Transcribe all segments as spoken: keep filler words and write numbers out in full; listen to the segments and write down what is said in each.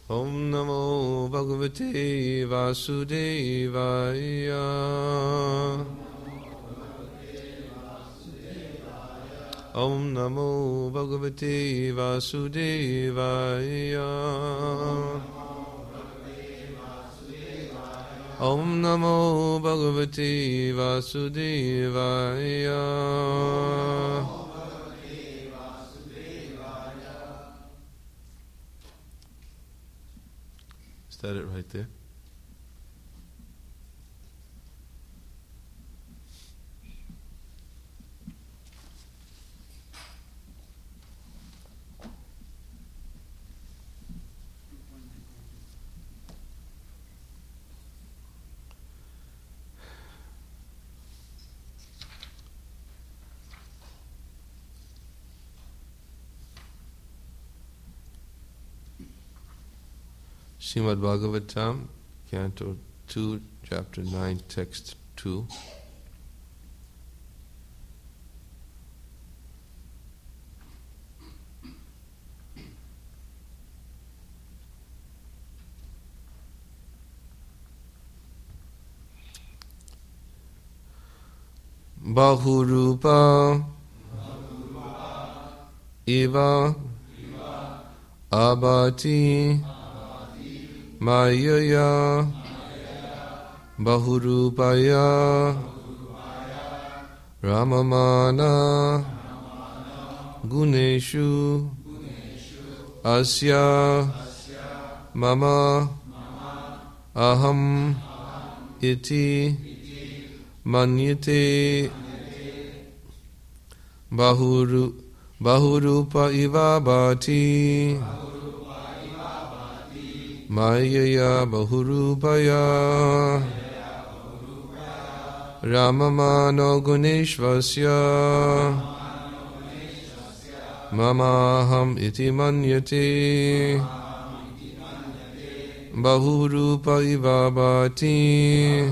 Om Namo Bhagavate Vasudevaya. Om Namo Bhagavate Vasudevaya. Om Namo Bhagavate Vasudevaya. Is that it right there? Srimad Bhagavatam, Canto two, Chapter nine, Text two. Bahurupa Iva Abhati Mayaya Bahurupaya Ramamana Guneshu Asya Mama Aham Iti Manyate Bahuru Bahurupa Iva Bhati Mayaya Bahurupaya Ramamano Guneshvasya Mamaham Iti Manyate Bahurupa Iva Bhati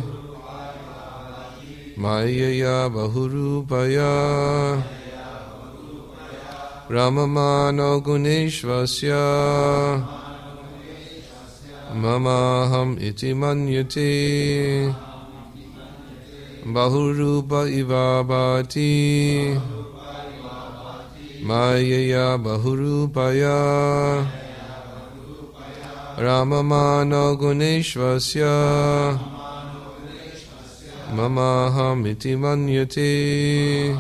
Mayaya Bahurupaya Ramamano Guneshvasya Mamaham iti manyate Bahurupa Iva Bhati Mayaya Bahurupaya Ramamano Guneshvasya Mamaham iti manyate.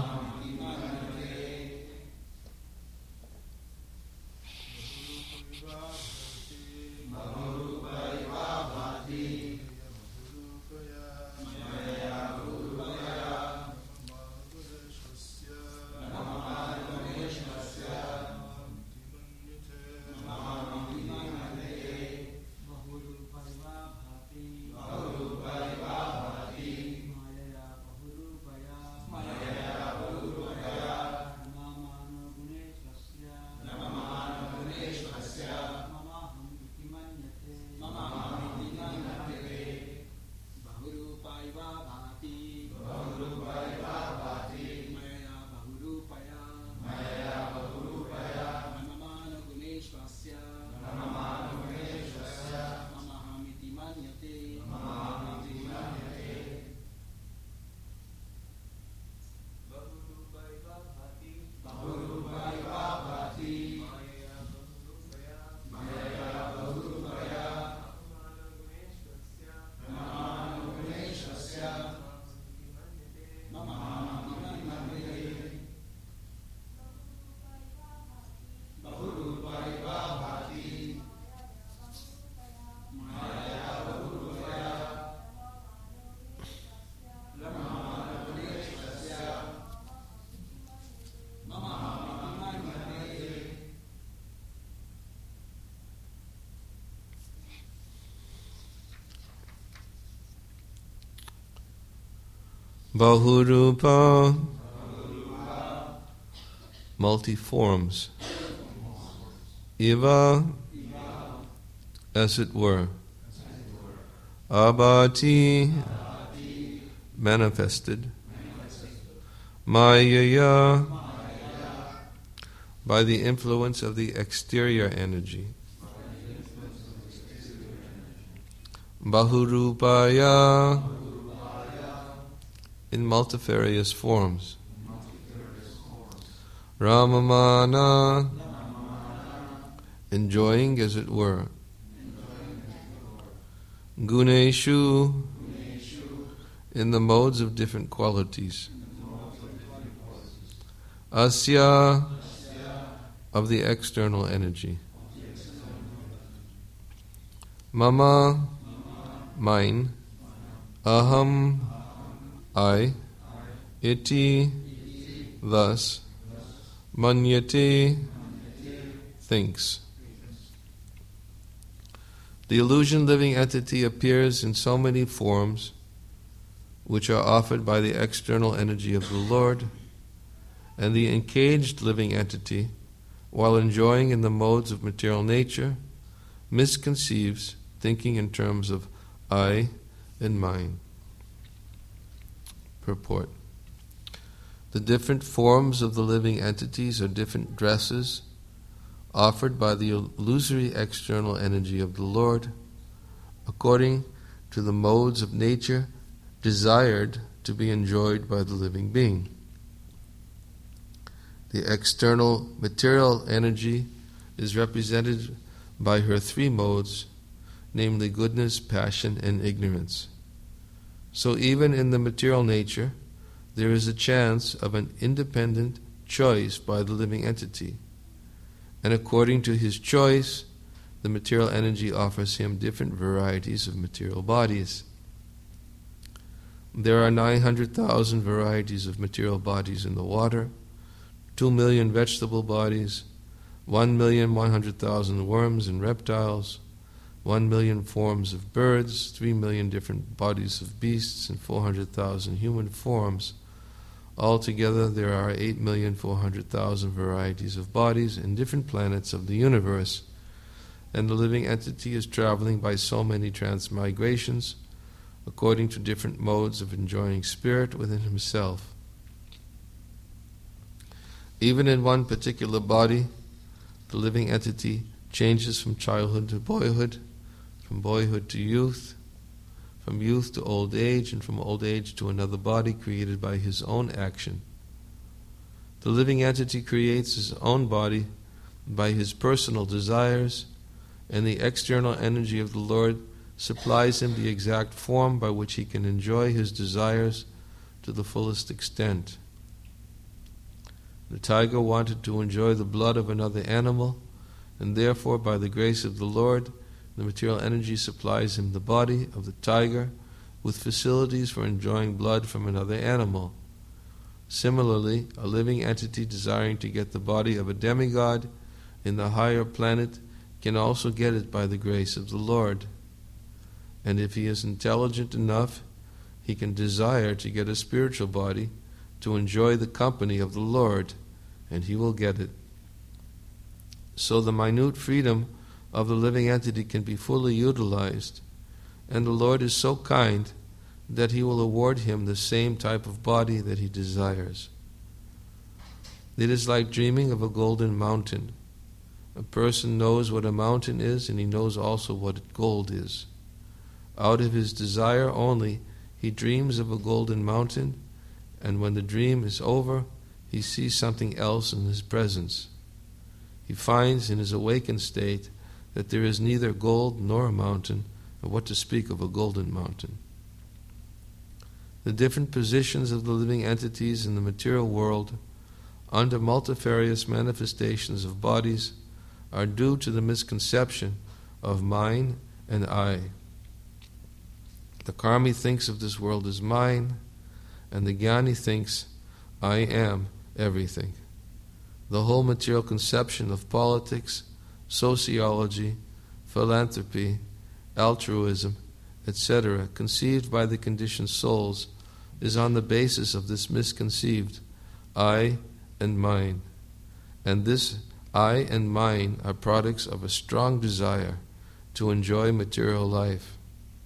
Bahurupa, multi-forms. Iva, as it were. Abhati, manifested. Mayaya, by the influence of the exterior energy. Bahurupaya, in multifarious forms. Ramamana, enjoying as it were. Guneshu, in the modes of different qualities. Asya, of the external energy. Mama, mine. Aham, I. Iti, thus. Manyate, thinks. The illusion living entity appears in so many forms which are offered by the external energy of the Lord, and the encaged living entity, while enjoying in the modes of material nature, misconceives, thinking in terms of I and mine. Purport. The different forms of the living entities are different dresses offered by the illusory external energy of the Lord, according to the modes of nature desired to be enjoyed by the living being. The external material energy is represented by her three modes, namely goodness, passion, and ignorance. So even in the material nature, there is a chance of an independent choice by the living entity. And according to his choice, the material energy offers him different varieties of material bodies. There are nine hundred thousand varieties of material bodies in the water, two million vegetable bodies, one million one hundred thousand worms and reptiles, one million forms of birds, three million different bodies of beasts, and four hundred thousand human forms. Altogether, there are eight million four hundred thousand varieties of bodies in different planets of the universe, and the living entity is traveling by so many transmigrations, according to different modes of enjoying spirit within himself. Even in one particular body, the living entity changes from childhood to boyhood, from boyhood to youth, from youth to old age, and from old age to another body created by his own action. The living entity creates his own body by his personal desires, and the external energy of the Lord supplies him the exact form by which he can enjoy his desires to the fullest extent. The tiger wanted to enjoy the blood of another animal, and therefore, by the grace of the Lord, the material energy supplies him the body of the tiger with facilities for enjoying blood from another animal. Similarly, a living entity desiring to get the body of a demigod in the higher planet can also get it by the grace of the Lord. And if he is intelligent enough, he can desire to get a spiritual body to enjoy the company of the Lord, and he will get it. So the minute freedom of the living entity can be fully utilized, and the Lord is so kind that he will award him the same type of body that he desires. It is like dreaming of a golden mountain. A person knows what a mountain is, and he knows also what gold is. Out of his desire only, he dreams of a golden mountain, and when the dream is over, he sees something else in his presence. He finds in his awakened state that there is neither gold nor a mountain, and what to speak of a golden mountain. The different positions of the living entities in the material world, under multifarious manifestations of bodies, are due to the misconception of mine and I. The karmi thinks of this world as mine, and the jnani thinks, I am everything. The whole material conception of politics, sociology, philanthropy, altruism, et cetera, conceived by the conditioned souls, is on the basis of this misconceived I and mine. And this I and mine are products of a strong desire to enjoy material life.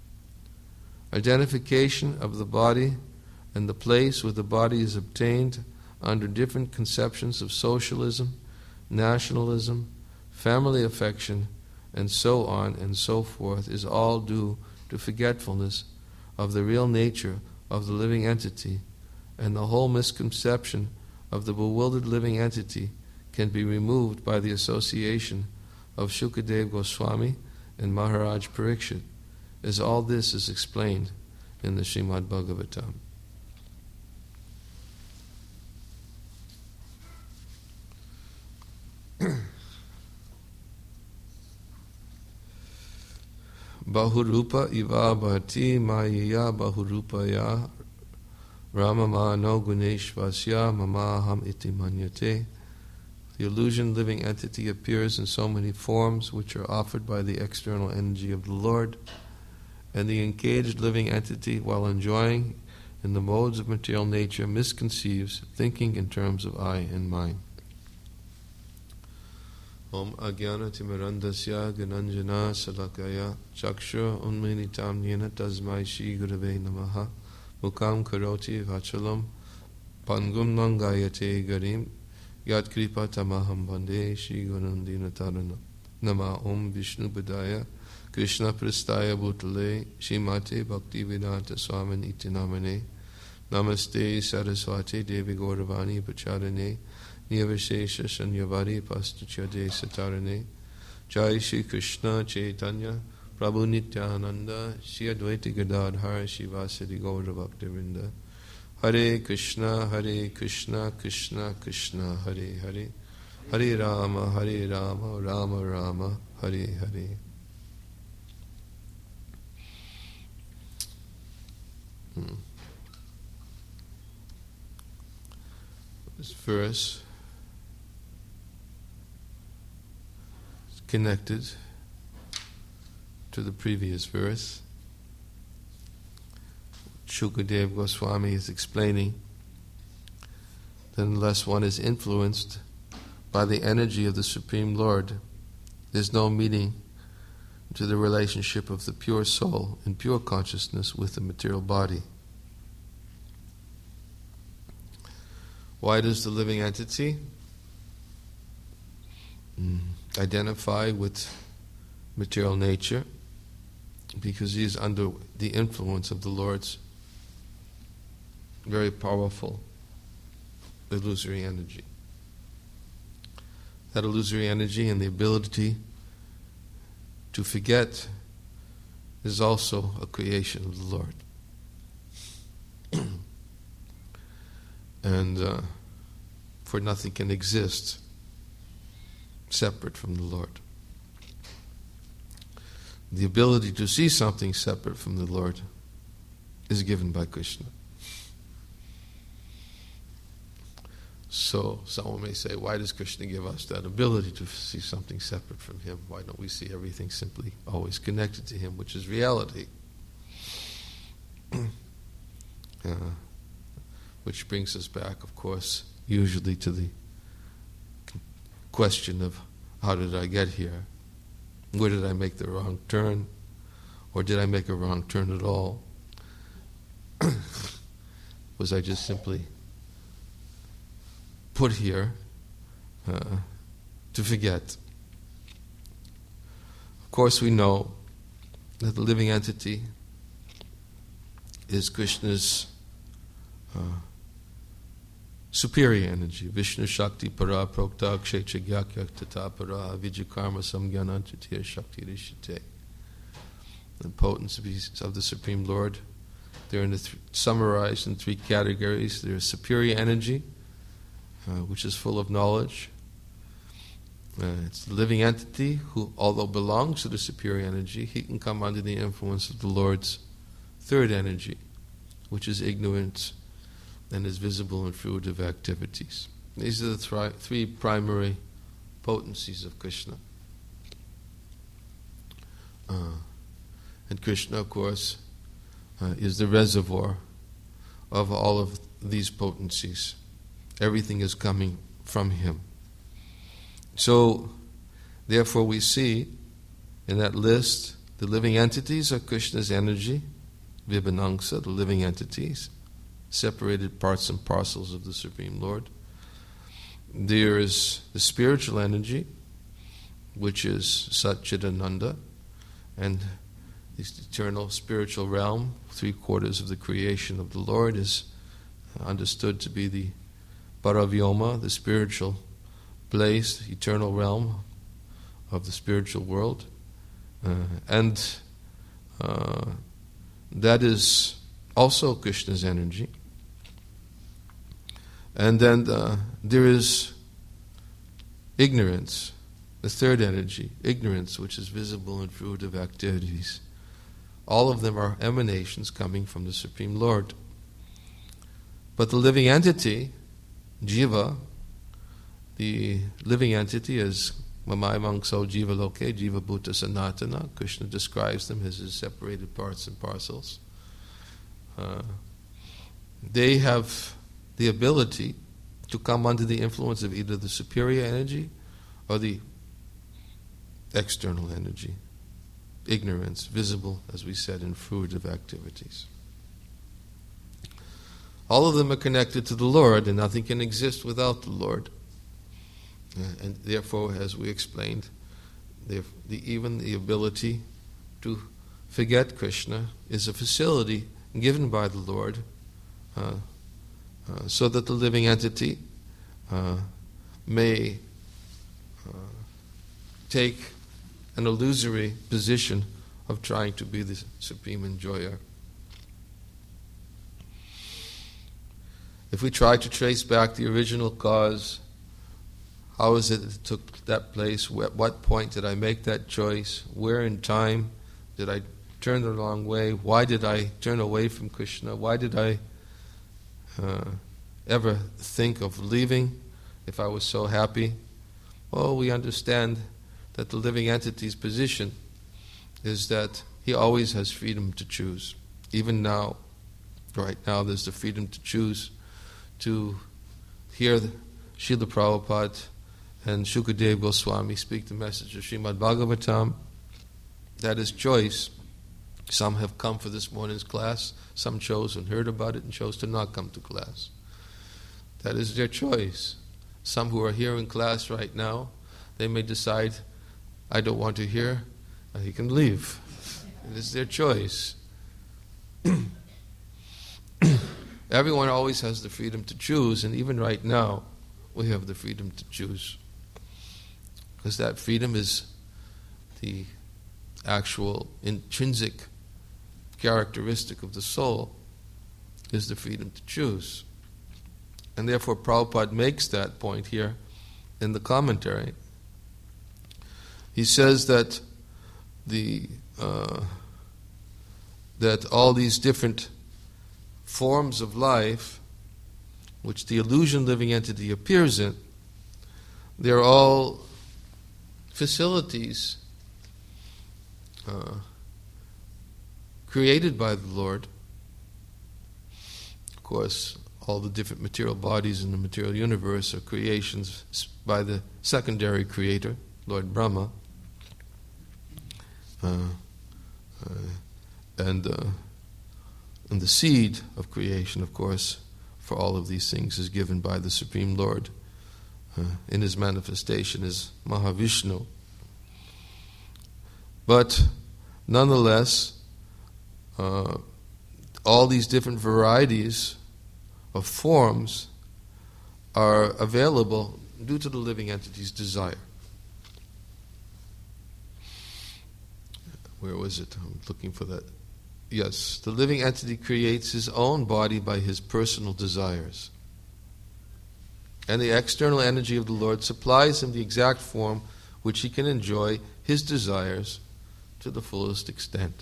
Identification of the body and the place where the body is obtained under different conceptions of socialism, nationalism, family affection, and so on and so forth is all due to forgetfulness of the real nature of the living entity, and the whole misconception of the bewildered living entity can be removed by the association of Shukadeva Goswami and Maharaj Parikshit, as all this is explained in the Srimad Bhagavatam. Bahurupa iva bhati mayaya bahurupaya ramama no guneshvasya mamaham iti manyate. The illusion living entity appears in so many forms which are offered by the external energy of the Lord, and the engaged living entity, while enjoying in the modes of material nature, misconceives, thinking in terms of I and mine. Om Agyana Timirandasya Gananjana Salakaya Chakshur Unminitam Yena Tasmai Shri Gurave Namaha Mukam Karoti Vachalam Pangum Nangayate Garim Yat Kripa Tamaham Bande Shri Gunandina Tarana Nama Om Vishnu Padaya Krishna Prastaya Bhutale Shrimate Bhakti Vedanta Swamin Itinamane Namaste Saraswati Devi Gauravani Pacharane Niyavashesha Shanyavari Pastuchade Satarane Jai Shri Krishna Chaitanya Prabhu Nityananda Shri Advaita Gadadhar Shivasadi Gaura Bhaktivinda Hare Krishna Hare Krishna Krishna Krishna Hare Hare Hare Rama Hare Rama Rama Rama Hare Hare. Hmm. This verse is connected to the previous verse. Shukadeva Goswami is explaining that unless one is influenced by the energy of the Supreme Lord, there's no meaning to the relationship of the pure soul and pure consciousness with the material body. Why does the living entity mm, identify with material nature? Because he is under the influence of the Lord's very powerful illusory energy. That illusory energy and the ability to forget is also a creation of the Lord. And uh, for nothing can exist separate from the Lord. The ability to see something separate from the Lord is given by Krishna. So someone may say, why does Krishna give us that ability to see something separate from Him? Why don't we see everything simply always connected to Him, which is reality? uh, which brings us back, of course, usually to the question of how did I get here? Where did I make the wrong turn? Or did I make a wrong turn at all? Was I just simply put here uh, to forget? Of course, we know that the living entity is Krishna's uh, superior energy. Vishnu Shakti Para Prokta Kshetra Gyakyak Tata Para Vijakarma Samgyana Tritiya Shakti Rishite. The potencies of the Supreme Lord, they're in the th- summarized in three categories. There's superior energy, uh, which is full of knowledge. Uh, it's the living entity who, although belongs to the superior energy, he can come under the influence of the Lord's third energy, which is ignorance and is visible in fruitive activities. These are the thri- three primary potencies of Krishna. Uh, and Krishna, of course, uh, is the reservoir of all of these potencies. Everything is coming from Him. So, therefore we see in that list, the living entities are Krishna's energy, Vibhanangsa, the living entities, separated parts and parcels of the Supreme Lord. There is the spiritual energy, which is Satchidananda, and this eternal spiritual realm, three quarters of the creation of the Lord, is understood to be the Paravyoma, the spiritual place, the eternal realm of the spiritual world. Uh, and uh, that is also Krishna's energy. And then uh, there is ignorance, the third energy, ignorance, which is visible in fruitive activities. All of them are emanations coming from the Supreme Lord. But the living entity, Jiva, the living entity is Mamai Mangso Jiva Loke, Jiva Bhuta Sanatana. Krishna describes them as his separated parts and parcels. Uh, they have the ability to come under the influence of either the superior energy or the external energy. Ignorance, visible, as we said, in fruitive activities. All of them are connected to the Lord, and nothing can exist without the Lord. Uh, and therefore, as we explained, the, the, even the ability to forget Krishna is a facility given by the Lord uh, uh, so that the living entity uh, may uh, take an illusory position of trying to be the supreme enjoyer. If we try to trace back the original cause, how is it it took that place? At what point did I make that choice? Where in time did I turn the wrong way? Why did I turn away from Krishna? Why did I uh, ever think of leaving if I was so happy? Well, we understand that the living entity's position is that he always has freedom to choose. Even now, right now, there's the freedom to choose to hear the Srila Prabhupada and Shukadev Goswami speak the message of Srimad Bhagavatam. That is choice. Some have come for this morning's class, some chose and heard about it and chose to not come to class. That is their choice. Some who are here in class right now, they may decide, I don't want to hear, and he can leave. It is their choice. Everyone always has the freedom to choose, and even right now, we have the freedom to choose. Because that freedom is the actual intrinsic characteristic of the soul, is the freedom to choose. And therefore Prabhupada makes that point here in the commentary. He says that the uh, that all these different forms of life which the illusion living entity appears in, they're all facilities uh, created by the Lord. Of course, all the different material bodies in the material universe are creations by the secondary creator, Lord Brahma. Uh, uh, and uh, and the seed of creation, of course, for all of these things is given by the Supreme Lord uh, in his manifestation as Mahavishnu. But nonetheless, uh, all these different varieties of forms are available due to the living entity's desire. Where was it? I'm looking for that. Yes, the living entity creates his own body by his personal desires. And the external energy of the Lord supplies him the exact form which he can enjoy his desires to the fullest extent.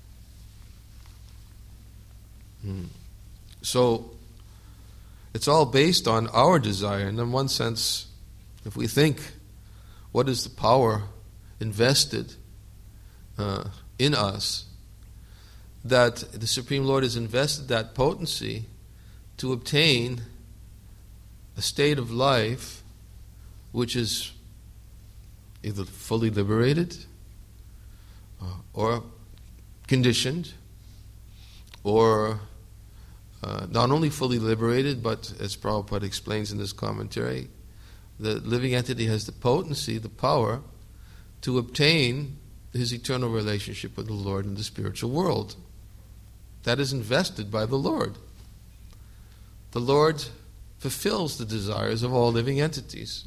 Hmm. So, it's all based on our desire. And in one sense, if we think, what is the power invested uh, in us, that the Supreme Lord has invested that potency to obtain a state of life which is either fully liberated uh, or conditioned, or uh, not only fully liberated, but as Prabhupada explains in this commentary, the living entity has the potency, the power to obtain his eternal relationship with the Lord in the spiritual world. That is invested by the Lord. The Lord fulfills the desires of all living entities.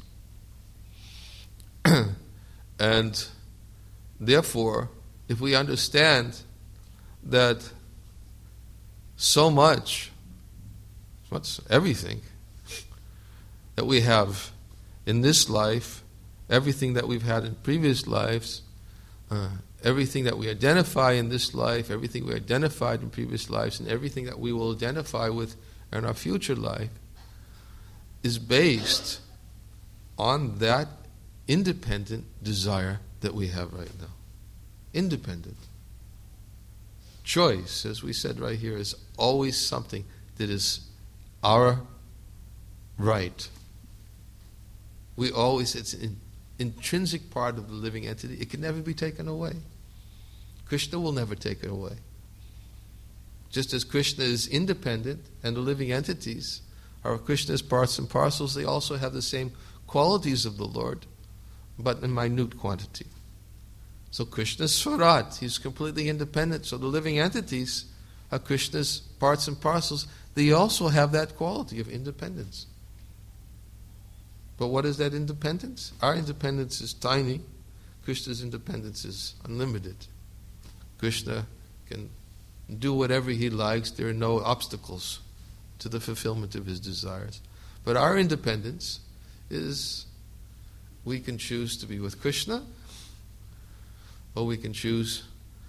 And therefore, if we understand that so much, what's everything that we have in this life, everything that we've had in previous lives, uh, everything that we identify in this life, everything we identified in previous lives, and everything that we will identify with in our future life, is based on that independent desire that we have right now. Independent. Choice, as we said right here, is always something that is our right. We always, it's an intrinsic part of the living entity. It can never be taken away. Krishna will never take it away. Just as Krishna is independent and the living entities are Krishna's parts and parcels, they also have the same qualities of the Lord, but in minute quantity. So Krishna is Swarat, he's completely independent. So the living entities are Krishna's parts and parcels. They also have that quality of independence. But what is that independence? Our independence is tiny. Krishna's independence is unlimited. Krishna can do whatever he likes. There are no obstacles to the fulfillment of his desires. But our independence is, we can choose to be with Krishna, or we can choose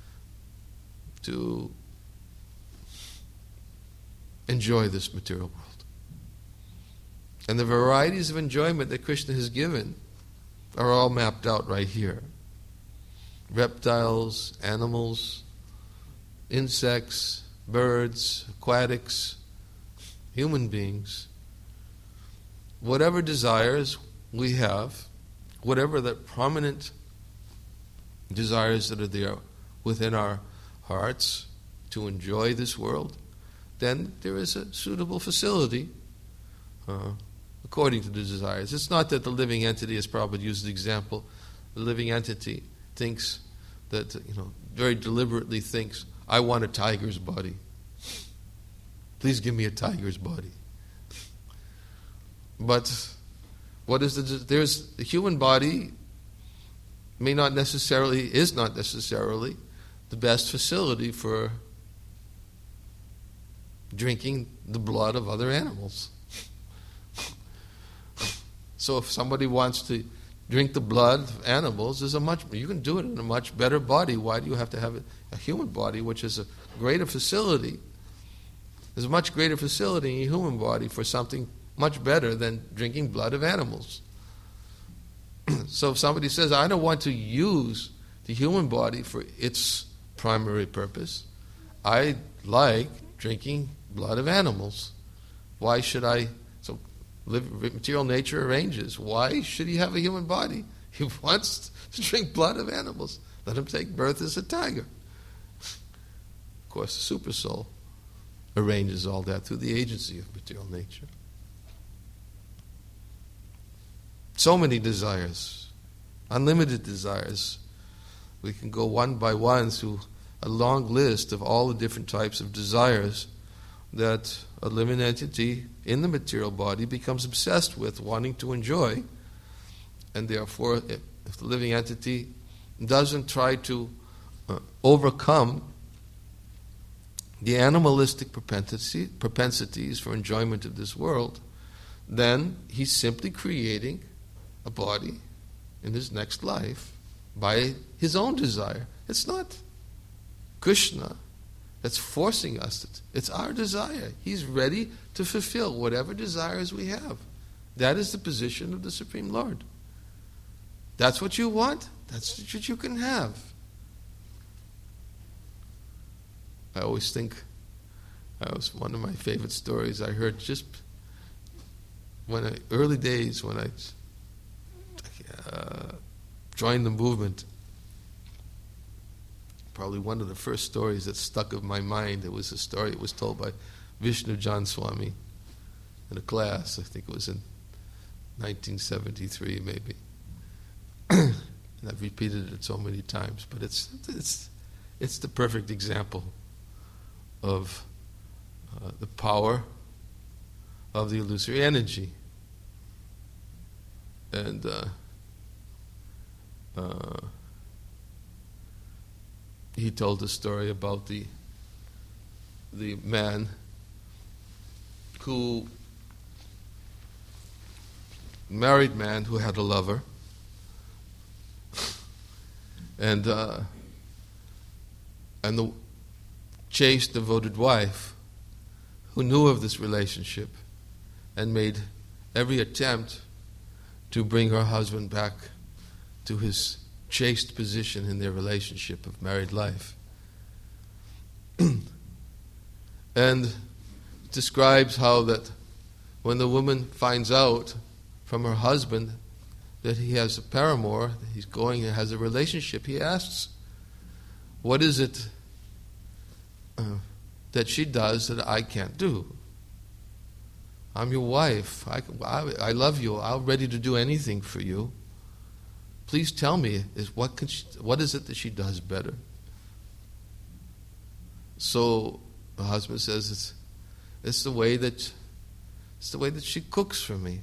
to enjoy this material world. And the varieties of enjoyment that Krishna has given are all mapped out right here. Reptiles, animals, insects, birds, aquatics, human beings. Whatever desires we have, whatever the prominent desires that are there within our hearts to enjoy this world, then there is a suitable facility uh, according to the desires. It's not that the living entity, as Prabhupada used the example, the living entity thinks that, you know, very deliberately thinks, I want a tiger's body. Please give me a tiger's body. But what is the, there's the human body may not necessarily, is not necessarily the best facility for drinking the blood of other animals. So if somebody wants to drink the blood of animals, there's a much, you can do it in a much better body. Why do you have to have a human body, which is a greater facility? There's a much greater facility in your human body for something much better than drinking blood of animals. So if somebody says, I don't want to use the human body for its primary purpose, I like drinking blood of animals. Why should I? So live, material nature arranges. Why should he have a human body? He wants to drink blood of animals. Let him take birth as a tiger. Of course, the super soul arranges all that through the agency of material nature. So many desires, unlimited desires. We can go one by one through a long list of all the different types of desires that a living entity in the material body becomes obsessed with, wanting to enjoy. And therefore, if, if the living entity doesn't try to uh, overcome the animalistic propensity, propensities for enjoyment of this world, then he's simply creating a body in his next life by his own desire. It's not Krishna that's forcing us. It's our desire. He's ready to fulfill whatever desires we have. That is the position of the Supreme Lord. That's what you want. That's what you can have. I always think, that was one of my favorite stories I heard just when I, early days when I uh, joined the movement. Probably one of the first stories that stuck in my mind. It was a story, it was told by Vishnu Jan Swami in a class. I think it was in nineteen seventy-three maybe. And I've repeated it so many times, but it's it's it's the perfect example of uh, the power of the illusory energy. And uh, uh, he told the story about the the man who married man who had a lover, and uh, and the chaste, devoted wife who knew of this relationship and made every attempt to bring her husband back to his chaste position in their relationship of married life. And describes how that when the woman finds out from her husband that he has a paramour, that he's going and has a relationship, he asks, what is it uh, that she does that I can't do? I'm your wife. I, I, I love you. I'm ready to do anything for you. Please tell me, is what, can she, what is it that she does better? So the husband says, it's, it's the way that it's the way that she cooks for me.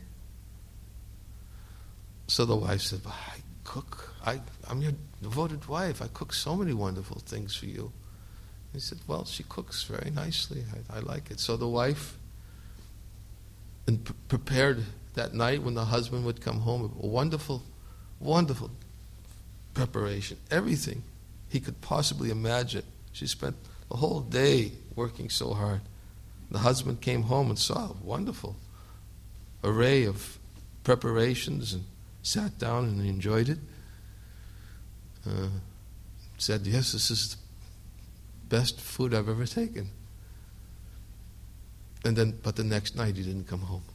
So the wife said, well, I cook. I, I'm your devoted wife. I cook so many wonderful things for you. He said, well, she cooks very nicely. I, I like it. So the wife and p- prepared that night when the husband would come home, a wonderful, wonderful preparation. Everything he could possibly imagine. She spent the whole day working so hard. The husband came home and saw a wonderful array of preparations and sat down and enjoyed it. Uh, said, yes, this is the best food I've ever taken. And then, but the next night he didn't come home.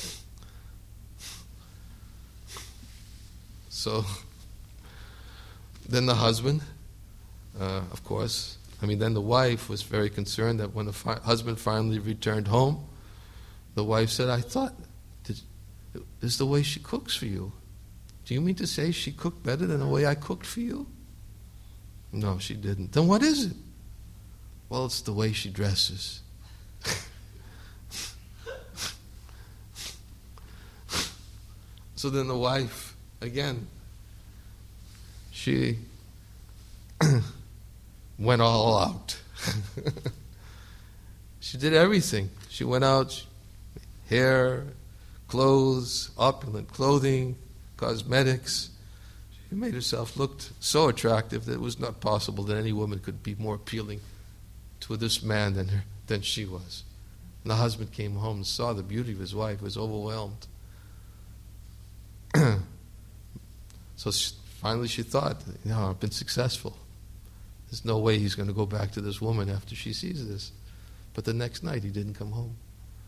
So, then the husband, uh, of course, I mean, then the wife was very concerned that when the fi- husband finally returned home, the wife said, I thought, this is the way she cooks for you. Do you mean to say she cooked better than the way I cooked for you? No, she didn't. Then what is it? Well, it's the way she dresses. So then the wife, again, she went all out. She did everything. She went out, hair, clothes, opulent clothing, cosmetics. She made herself look so attractive that it was not possible that any woman could be more appealing to this man than her, than she was. And the husband came home and saw the beauty of his wife, was overwhelmed. So she, finally she thought, you know, I've been successful. There's no way he's going to go back to this woman after she sees this. But the next night he didn't come home.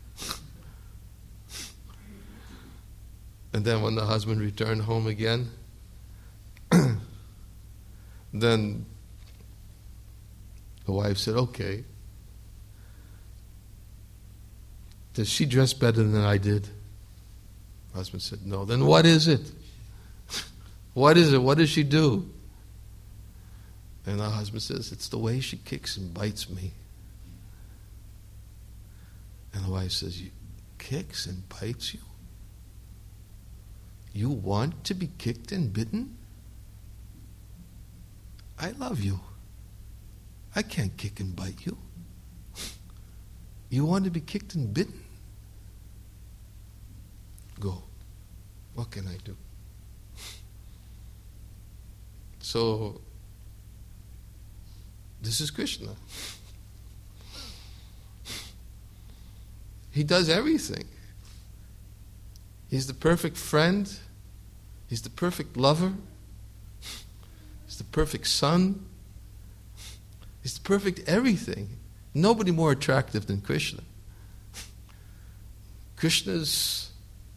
And then when the husband returned home again, then the wife said, okay, does she dress better than I did? The husband said, no. Then what is it? What is it? What does she do? And the husband says, it's the way she kicks and bites me. And the wife says, you kicks and bites you? You want to be kicked and bitten? I love you. I can't kick and bite you. You want to be kicked and bitten? Go. What can I do? So, this is Krishna. He does everything. He's the perfect friend. He's the perfect lover. He's the perfect son. He's the perfect everything. Nobody more attractive than Krishna. Krishna's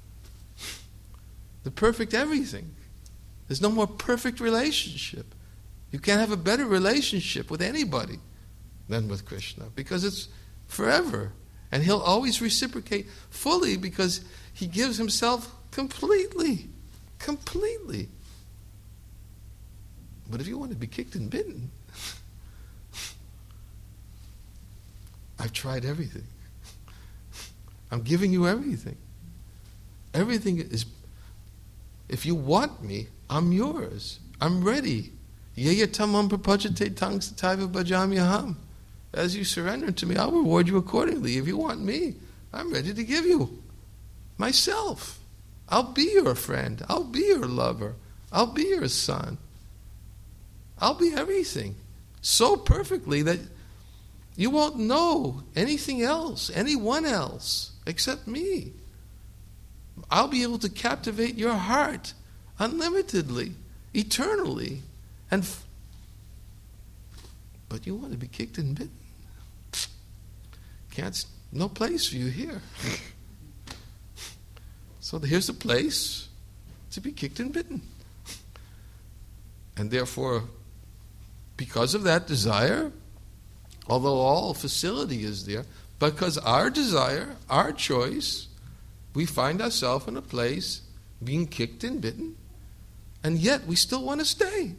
the perfect everything. There's no more perfect relationship. You can't have a better relationship with anybody than with Krishna because it's forever. And he'll always reciprocate fully because he He gives himself completely, completely. But if you want to be kicked and bitten, I've tried everything. I'm giving you everything. Everything is, if you want me, I'm yours. I'm ready. Yeya tamam prapajate tangsataiva bhajamyaham. As you surrender to me, I'll reward you accordingly. If you want me, I'm ready to give you myself. I'll be your friend. I'll be your lover. I'll be your son. I'll be everything. So perfectly that you won't know anything else, anyone else, except me. I'll be able to captivate your heart unlimitedly, eternally. And f- but you want to be kicked and bitten. Can't, no place for you here. So here's a place to be kicked and bitten. And therefore, because of that desire, although all facility is there, because our desire, our choice, we find ourselves in a place being kicked and bitten, and yet we still want to stay.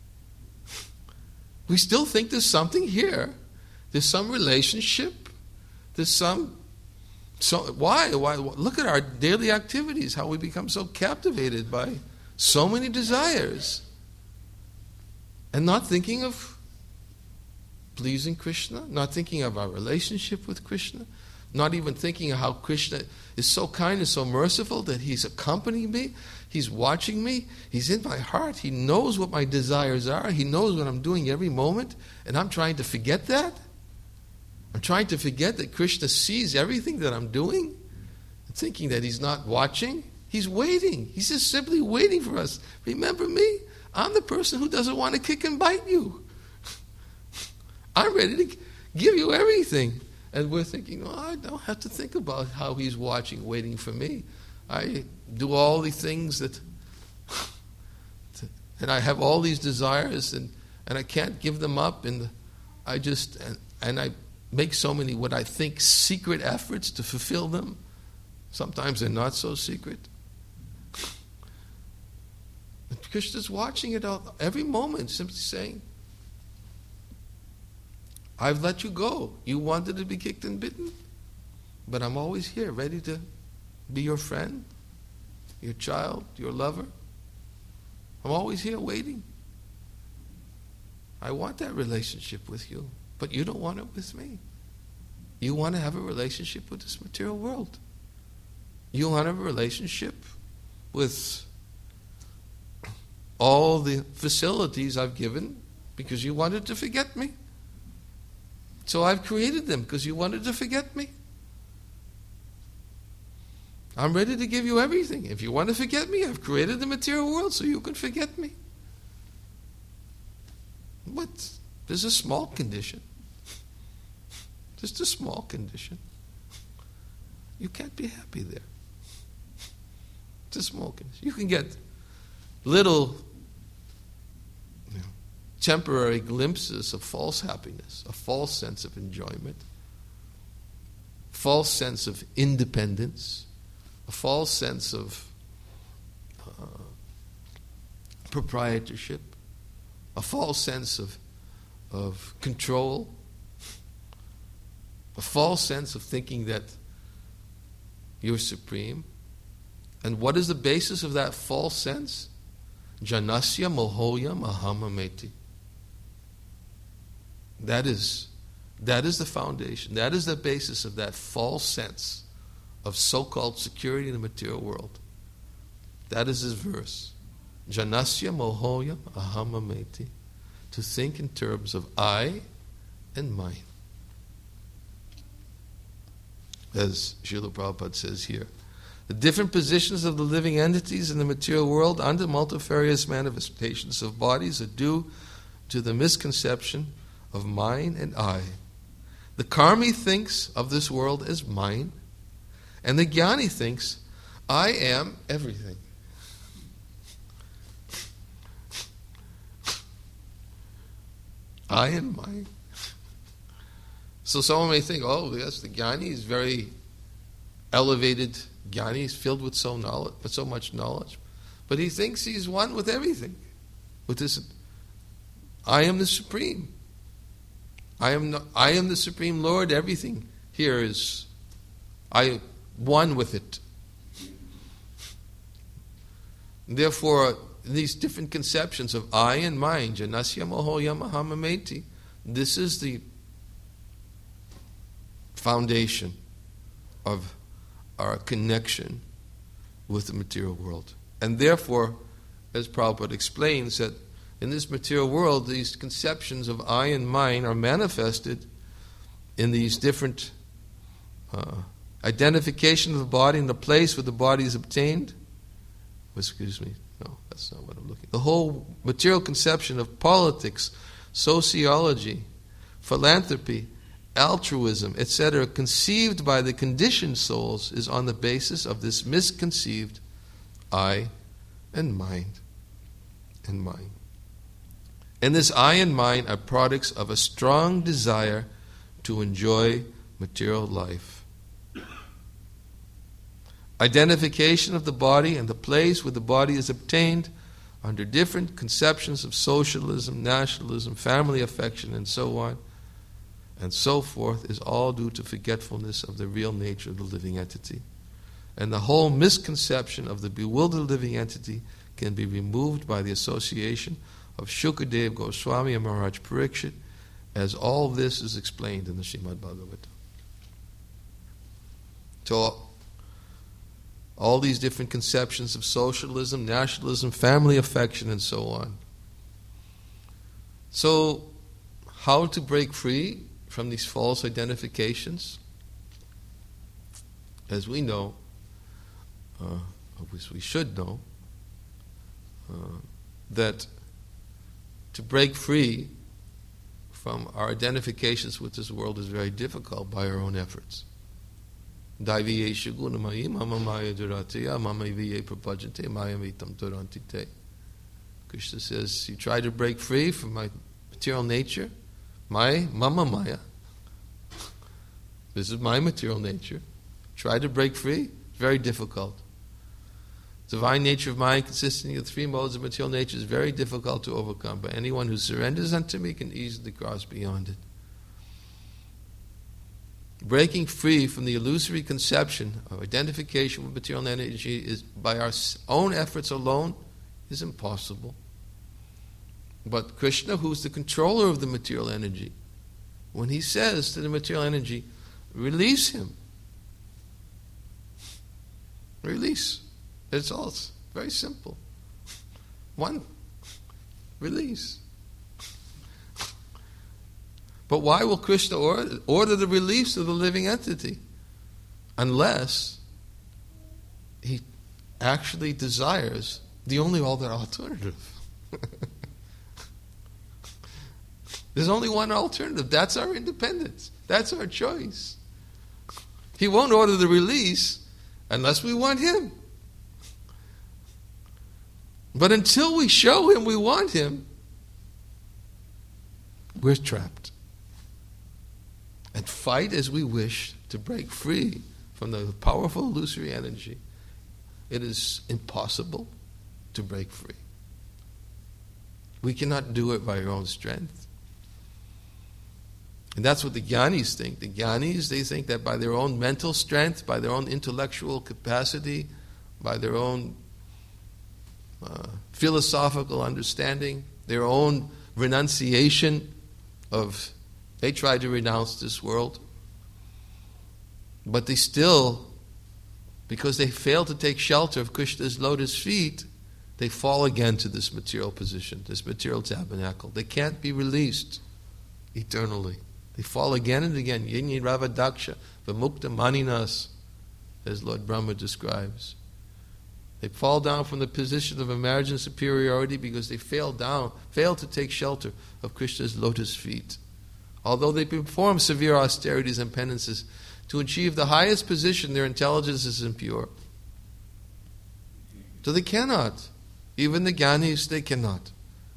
We still think there's something here. There's some relationship. There's some... So why? Why? Look at our daily activities, how we become so captivated by so many desires, and not thinking of pleasing Krishna, not thinking of our relationship with Krishna, not even thinking of how Krishna is so kind and so merciful that He's accompanying me, He's watching me, He's in my heart, He knows what my desires are, He knows what I'm doing every moment, and I'm trying to forget that? I'm trying to forget that Krishna sees everything that I'm doing, thinking that He's not watching. He's waiting. He's just simply waiting for us. Remember me? I'm the person who doesn't want to kick and bite you. I'm ready to give you everything. And we're thinking, oh, I don't have to think about how He's watching, waiting for me. I do all the things that, and I have all these desires, and, and I can't give them up, and I just, and, and I make so many what I think secret efforts to fulfill them. Sometimes they're not so secret. And Krishna's watching it all, every moment, simply saying, I've let you go. You wanted to be kicked and bitten, but I'm always here, ready to be your friend, your child, your lover. I'm always here waiting. I want that relationship with you, but you don't want it with me. You want to have a relationship with this material world. You want to have a relationship with all the facilities I've given because you wanted to forget me. So I've created them because you wanted to forget me. I'm ready to give you everything. If you want to forget me, I've created the material world so you can forget me. But there's a small condition. Just a small condition. You can't be happy there. It's a small condition. You can get little you know, temporary glimpses of false happiness, a false sense of enjoyment, false sense of independence, a false sense of uh, proprietorship, a false sense of, of control, a false sense of thinking that you're supreme. And what is the basis of that false sense? Janasya mohoya mahamameti. That is, that is the foundation. That is the basis of that false sense of so-called security in the material world. That is his verse. Janasya mohoya ahamameti. To think in terms of I and mine. As Srila Prabhupada says here, the different positions of the living entities in the material world under multifarious manifestations of bodies are due to the misconception of mine and I. The karmi thinks of this world as mine, and the jnani thinks, I am everything. I and mine. So someone may think, oh, yes, the jnani is very elevated. Jnani is filled with so knowledge, with so much knowledge, but he thinks he's one with everything, with this I am the Supreme. I am the, I am the Supreme Lord. Everything here is, I one with it. Therefore, these different conceptions of I and mine, Janasya Moho Yamahamameti, this is the foundation of our connection with the material world. And therefore, as Prabhupada explains, that in this material world, these conceptions of I and mine are manifested in these different uh, identification of the body and the place where the body is obtained. Excuse me, no, that's not what I'm looking. The whole material conception of politics, sociology, philanthropy, altruism, et cetera, conceived by the conditioned souls, is on the basis of this misconceived I and mind and mind. And this I and mind are products of a strong desire to enjoy material life. Identification of the body and the place where the body is obtained under different conceptions of socialism, nationalism, family affection, and so on, and so forth, is all due to forgetfulness of the real nature of the living entity. And the whole misconception of the bewildered living entity can be removed by the association of Shukadev Goswami and Maharaj Parikshit, as all this is explained in the Srimad Bhagavatam. So, all these different conceptions of socialism, nationalism, family affection, and so on. So, how to break free from these false identifications? As we know, uh, as we should know, uh, that to break free from our identifications with this world is very difficult by our own efforts. Krishna says, you try to break free from my material nature, my mama maya. This is my material nature. Try to break free, very difficult. The divine nature of mind, consisting of three modes of material nature, is very difficult to overcome, but anyone who surrenders unto me can easily cross beyond it. Breaking free from the illusory conception of identification with material energy is by our own efforts alone is impossible. But Krishna, who is the controller of the material energy, when he says to the material energy, release him. Release. It's all it's very simple. One, release. But why will Krishna order, order the release of the living entity? Unless he actually desires the only other alternative. There's only one alternative. That's our independence. That's our choice. He won't order the release unless we want him. But until we show him we want him, we're trapped. And fight as we wish to break free from the powerful illusory energy, it is impossible to break free. We cannot do it by our own strength. And that's what the Jnanis think. The Jnanis, they think that by their own mental strength, by their own intellectual capacity, by their own uh, philosophical understanding, their own renunciation of, they try to renounce this world. But they still, because they fail to take shelter of Krishna's lotus feet, they fall again to this material position, this material tabernacle. They can't be released eternally. They fall again and again. Yinyi Rava Daksha, Vimukta Maninas, as Lord Brahma describes. They fall down from the position of imagined superiority because they fail down, fail to take shelter of Krishna's lotus feet. Although they perform severe austerities and penances to achieve the highest position, their intelligence is impure. So they cannot. Even the Jnanis, they cannot.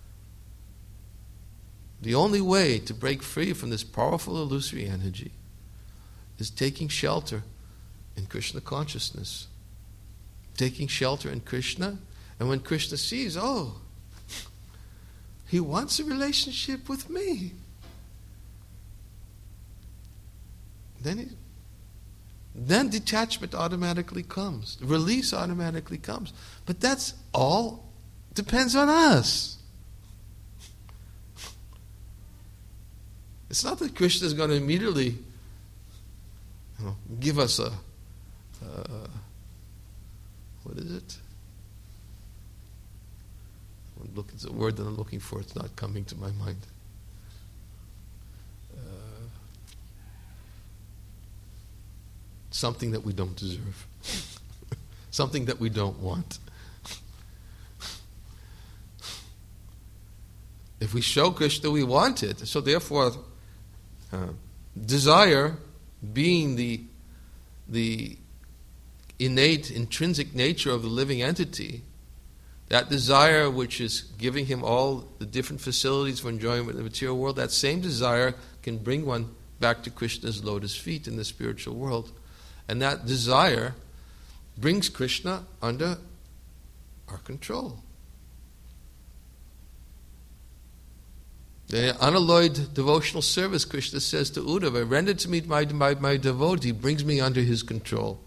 The only way to break free from this powerful illusory energy is taking shelter in Krishna consciousness. Taking shelter in Krishna, and when Krishna sees, oh, He wants a relationship with me. Then, he, then detachment automatically comes. Release automatically comes. But that's all depends on us. It's not that Krishna is going to immediately, you know, give us a, uh, what is it? I'm looking, it's a word that I'm looking for. It's not coming to my mind. Uh, something that we don't deserve. Something that we don't want. If we show Krishna, we want it. So therefore, uh, desire being the the innate, intrinsic nature of the living entity, that desire which is giving him all the different facilities for enjoyment in the material world, that same desire can bring one back to Krishna's lotus feet in the spiritual world. And that desire brings Krishna under our control. The unalloyed devotional service, Krishna says to Uddhava, render to me my, my, my devotee, brings me under his control.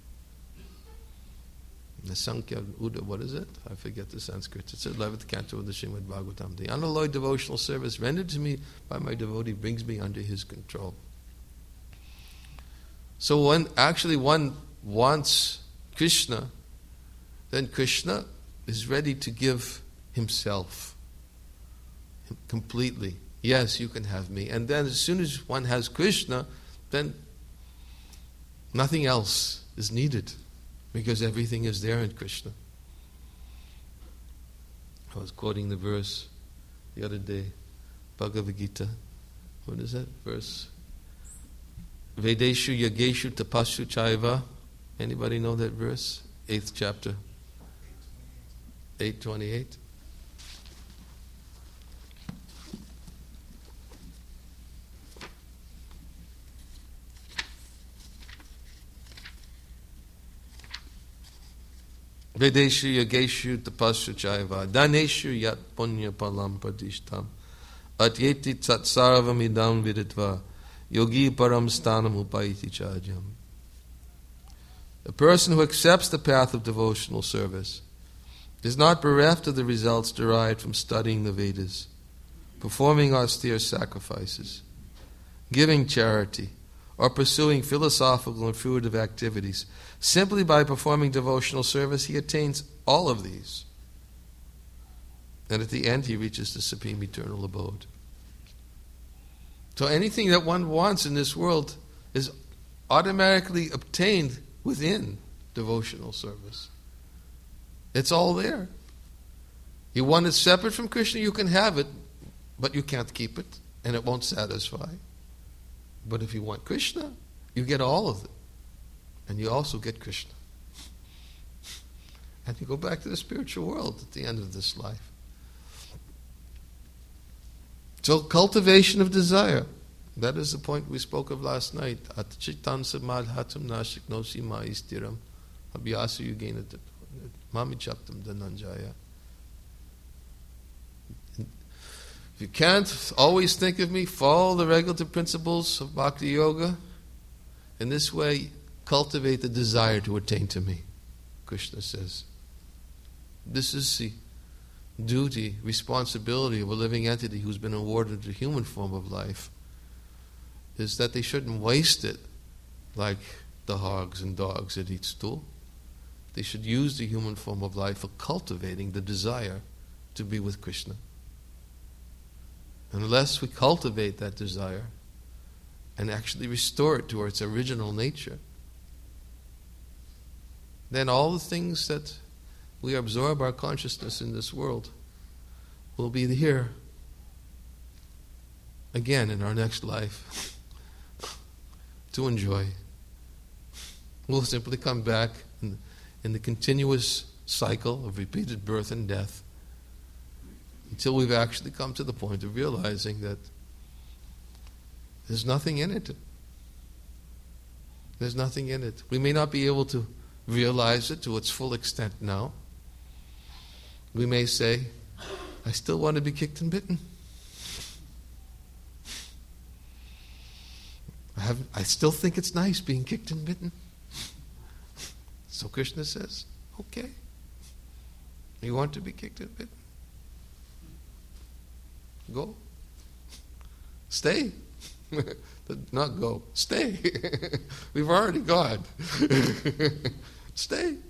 The Sankhya Uddhava, what is it? I forget the Sanskrit. It's the eleventh canto of the Srimad Bhagavatam. The unalloyed devotional service rendered to me by my devotee brings me under his control. So when actually one wants Krishna, then Krishna is ready to give himself completely. Yes, you can have me. And then as soon as one has Krishna, then nothing else is needed, because everything is there in Krishna. I was quoting the verse the other day, Bhagavad Gita. What is that verse? Vedeshu yageshu tapashu chaiva. Anybody know that verse? Eighth chapter. eight twenty-eight. Vedeshu yageshu tapashu chaiva daneshu yat punya palam pradishtam atyeti tsatsaravam idam viditva yogi param stanam upaiti chajam. A person who accepts the path of devotional service is not bereft of the results derived from studying the Vedas, performing austere sacrifices, giving charity, or pursuing philosophical and fruitive activities. Simply by performing devotional service, he attains all of these. And at the end, he reaches the supreme eternal abode. So anything that one wants in this world is automatically obtained within devotional service. It's all there. You want it separate from Krishna, you can have it, but you can't keep it, and it won't satisfy. But if you want Krishna, you get all of it. And you also get Krishna. And you go back to the spiritual world at the end of this life. So cultivation of desire. That is the point we spoke of last night. At-chitan samadhatam nashiknosi maistiram abhyasa yugena mamichaptam dhananjaya. If you can't always think of me, follow the regulative principles of Bhakti Yoga. In this way, cultivate the desire to attain to me, Krishna says. This is the duty, responsibility of a living entity who's been awarded the human form of life, is that they shouldn't waste it like the hogs and dogs that eat stool. They should use the human form of life for cultivating the desire to be with Krishna. Unless we cultivate that desire and actually restore it to its original nature, then all the things that we absorb our consciousness in this world will be here again in our next life to enjoy. We'll simply come back in, in the continuous cycle of repeated birth and death until we've actually come to the point of realizing that there's nothing in it. There's nothing in it. We may not be able to realize it to its full extent now. We may say, I still want to be kicked and bitten. I, have, I still think it's nice being kicked and bitten. So Krishna says, okay, you want to be kicked and bitten? Go. Stay. Not go. Stay. We've already gone. Stay.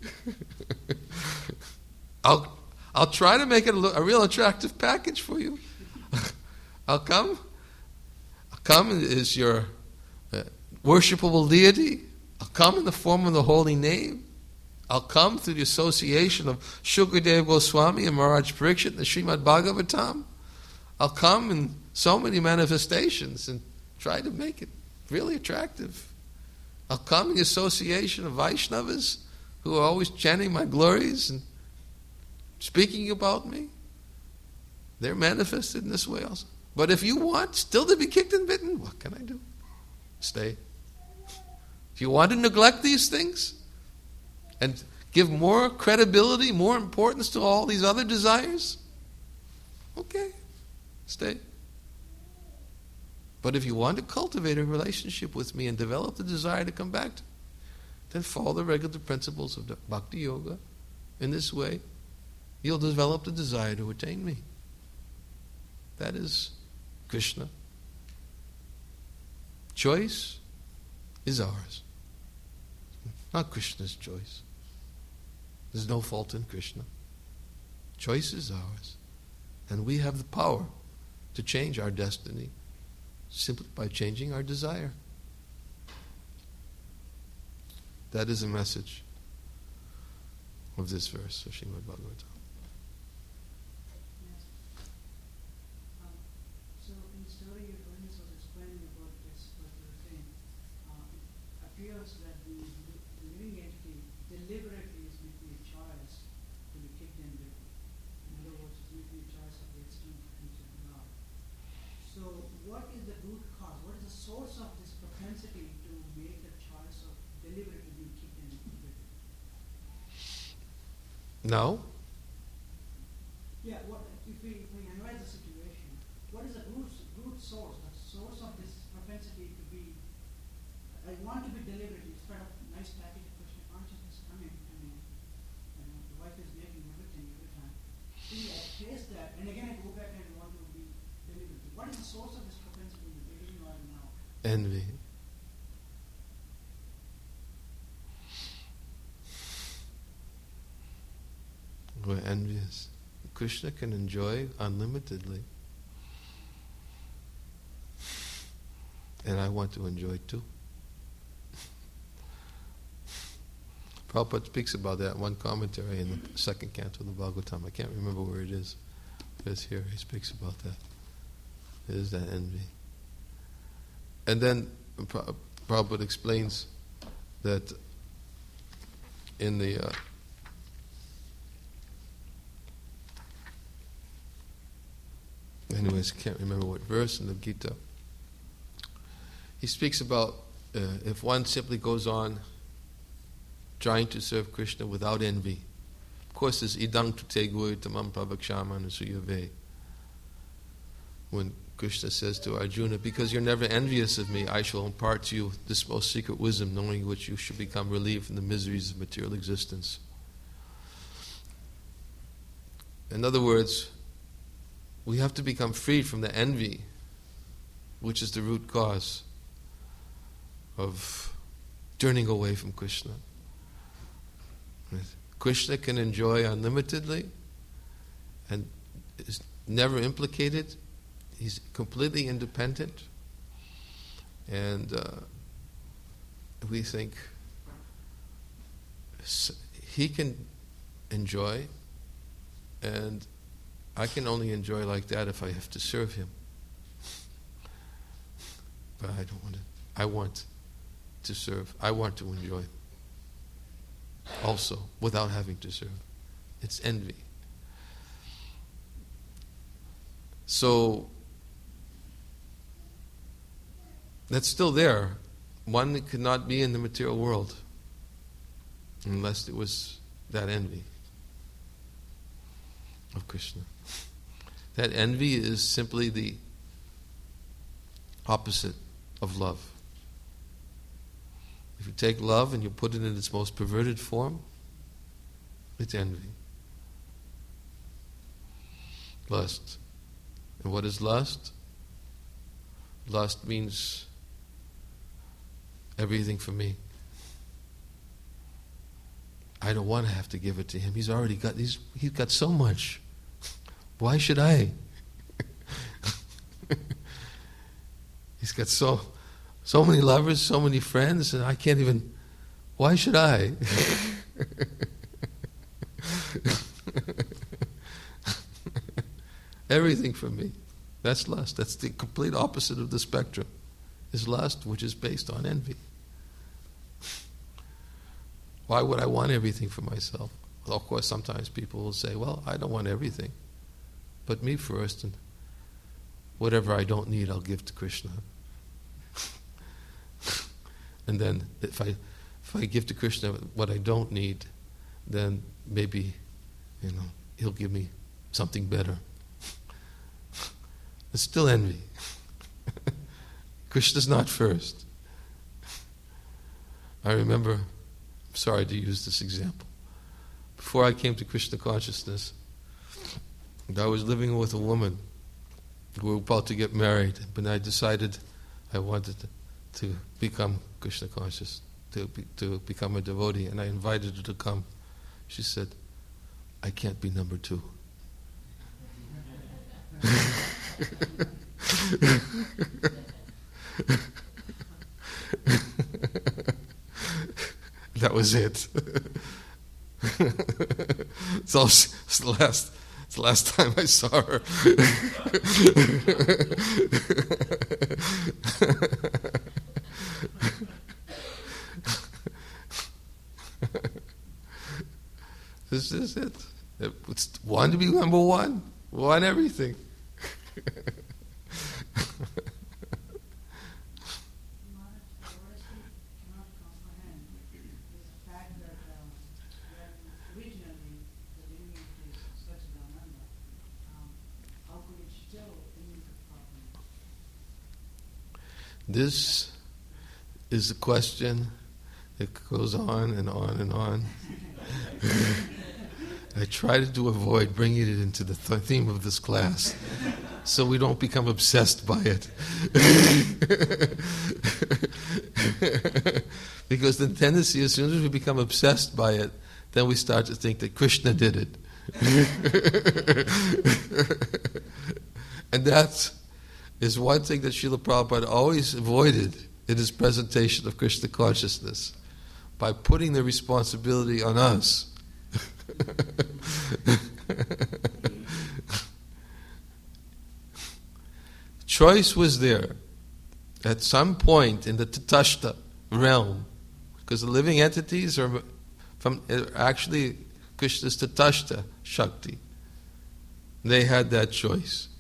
I'll I'll try to make it a, a real attractive package for you. I'll come. I'll come as your uh, worshipable deity. I'll come in the form of the holy name. I'll come through the association of Shukadeva Goswami and Maharaj Parikshit, the Srimad Bhagavatam. I'll come in so many manifestations and try to make it really attractive. I'll come in the association of Vaishnavas who are always chanting my glories and speaking about me. They're manifested in this way also. But if you want still to be kicked and bitten, what can I do? Stay. If you want to neglect these things and give more credibility, more importance to all these other desires, okay, stay. But if you want to cultivate a relationship with me and develop the desire to come back to me, then follow the regular principles of Bhakti Yoga. In this way, you'll develop the desire to attain me. That is Krishna. Choice is ours, not Krishna's choice. There's no fault in Krishna. Choice is ours. And we have the power to change our destiny simply by changing our desire. That is the message of this verse of Srimad Bhagavatam. Yes. Um, so in the story your Holiness was explaining about this particular thing, uh, it appears that the, the living entity deliberately is making a choice to be kicked and bitten. In other words, it's making a choice of the external potential of God. So what is the root cause? What is the source of this propensity to make the choice of deliberately being kicked and bitten? Now, Yeah, what if we, if we analyze the situation, what is the root, root source, the source of this propensity to be, I want to be deliberate instead of nice package of Krishna consciousness coming, I mean, you know, the wife is making everything every time. See, I taste that, and again I go back and want to be deliberate. What is the source of this propensity in the beginning or now? envy. We're envious. Krishna can enjoy unlimitedly. And I want to enjoy too. Prabhupada speaks about that in one commentary in the second canto of the Bhagavatam. I can't remember where it is. It's here. He speaks about that. It is that envy. And then Prabhupada explains that in the uh, anyways, I can't remember what verse in the Gita. He speaks about uh, if one simply goes on trying to serve Krishna without envy. Of course, there's idang tu te guru tamam pravakshaman suyave. When Krishna says to Arjuna, because you're never envious of me, I shall impart to you this most secret wisdom, knowing which you should become relieved from the miseries of material existence. In other words, we have to become freed from the envy, which is the root cause of turning away from Krishna. Krishna can enjoy unlimitedly and is never implicated. He's completely independent. And uh, we think he can enjoy, and I can only enjoy like that if I have to serve him. But I don't want to. I want to serve. I want to enjoy also without having to serve. It's envy. So that's still there. One could not be in the material world unless it was that envy of Krishna. That envy is simply the opposite of love. If you take love and you put it in its most perverted form, it's envy. Lust. And what is lust? Lust means everything for me. I don't want to have to give it to him. He's already got he's he's got so much. Why should I? He's got so so many lovers, so many friends, and I can't even. Why should I? Everything for me. That's lust. That's the complete opposite of the spectrum. Is lust, which is based on envy. Why would I want everything for myself? Well, of course, sometimes people will say, well, I don't want everything. But me first, and whatever I don't need, I'll give to Krishna. And then if I if I give to Krishna what I don't need, then maybe, you know, he'll give me something better. It's still envy. Krishna's not first. I remember, I'm sorry to use this example. Before I came to Krishna consciousness, I was living with a woman. We were about to get married, but I decided I wanted to become Krishna conscious, to be, to become a devotee, and I invited her to come. She said, I can't be number two. That was it. It's, all, it's the last. It's the last time I saw her. This is it. It's one to be number one. Want everything. This is a question that goes on and on and on. I try to avoid bringing it into the th- theme of this class so we don't become obsessed by it. Because the tendency, as soon as we become obsessed by it, then we start to think that Krishna did it. And that is one thing that Srila Prabhupada always avoided in his presentation of Krishna consciousness, by putting the responsibility on us. Choice was there at some point in the Tatashta realm, because the living entities are from are actually Krishna's Tatashta Shakti. They had that choice.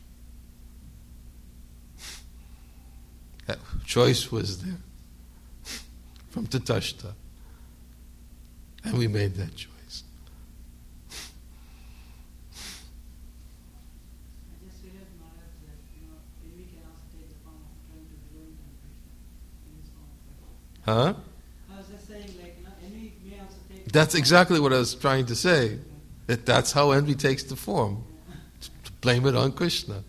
That choice was there from Tatashta, and we made that choice. Huh? I was just saying, like, you know, envy may also take. That's exactly what I was trying to say. That that's how envy takes the form. To blame it on Krishna.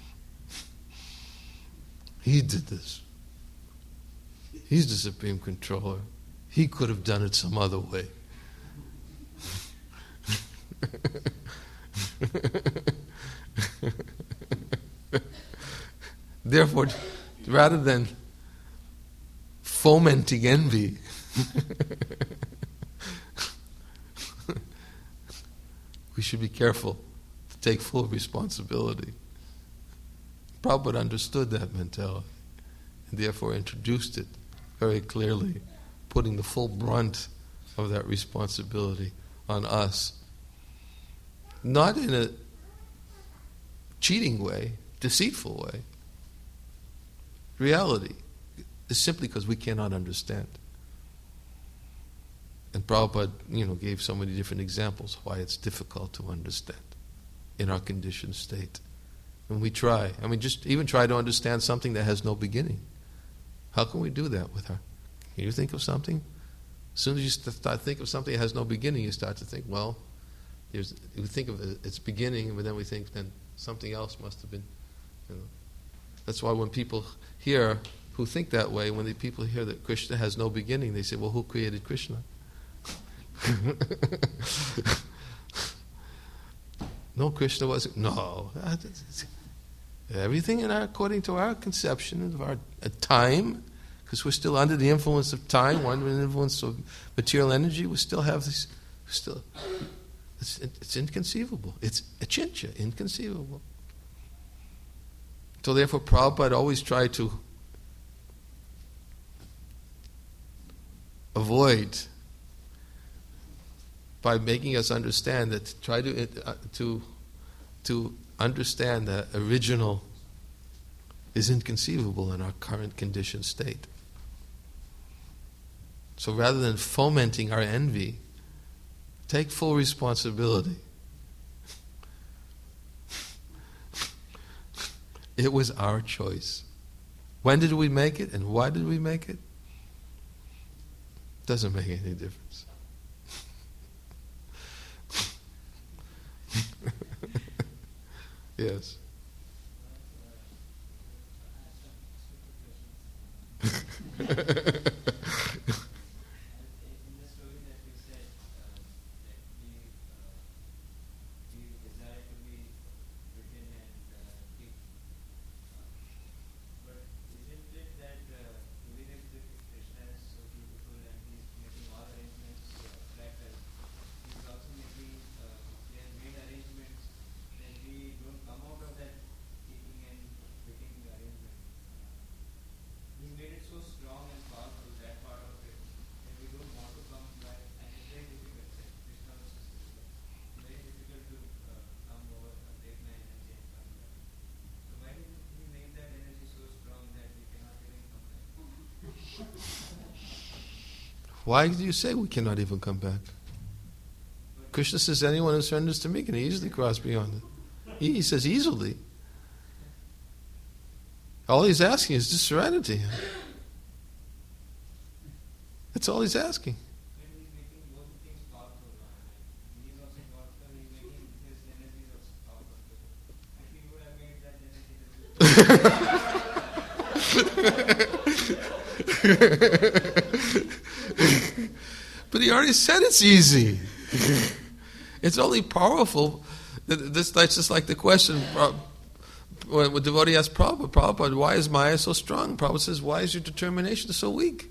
He did this. He's the supreme controller. He could have done it some other way. Therefore, rather than fomenting envy, we should be careful to take full responsibility. Prabhupada understood that mentality and therefore introduced it very clearly, putting the full brunt of that responsibility on us. Not in a cheating way, deceitful way. Reality is simply because we cannot understand. And Prabhupada, you know, gave so many different examples why it's difficult to understand. in our conditioned state. When we try, I mean, just even try to understand something that has no beginning. How can we do that with our? Can you think of something? As soon as you start think of something that has no beginning, you start to think, well, there's. We think of its beginning, but then we think then something else must have been. You know. That's why when people hear who think that way, when the people hear that Krishna has no beginning, they say, well, who created Krishna? No, Krishna wasn't. No. Everything in our, according to our conception of our uh, time, because we're still under the influence of time, we're under the influence of material energy, we still have this, still, it's, it's inconceivable. It's achintya, inconceivable. So therefore Prabhupada always tried to avoid, by making us understand that, try to uh, to to understand that original is inconceivable in our current conditioned state. So rather than fomenting our envy, take full responsibility. It was our choice. When did we make it and why did we make it? Doesn't make any difference. Yes. Why do you say we cannot even come back? Krishna says anyone who surrenders to me can easily cross beyond it. He, he says easily. All he's asking is just surrender to him. That's all he's asking. But he already said it's easy. It's only powerful. This, that's just like the question when the devotee asks Prabhupada, Prabhupada, why is Maya so strong? Prabhupada says, why is your determination so weak?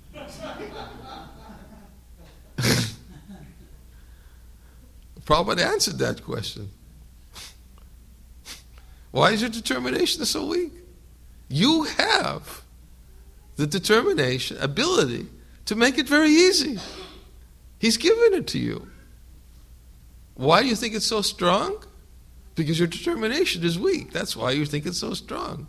Prabhupada answered that question. Why is your determination so weak? You have the determination, ability to make it very easy. He's given it to you. Why do you think it's so strong? Because your determination is weak. That's why you think it's so strong.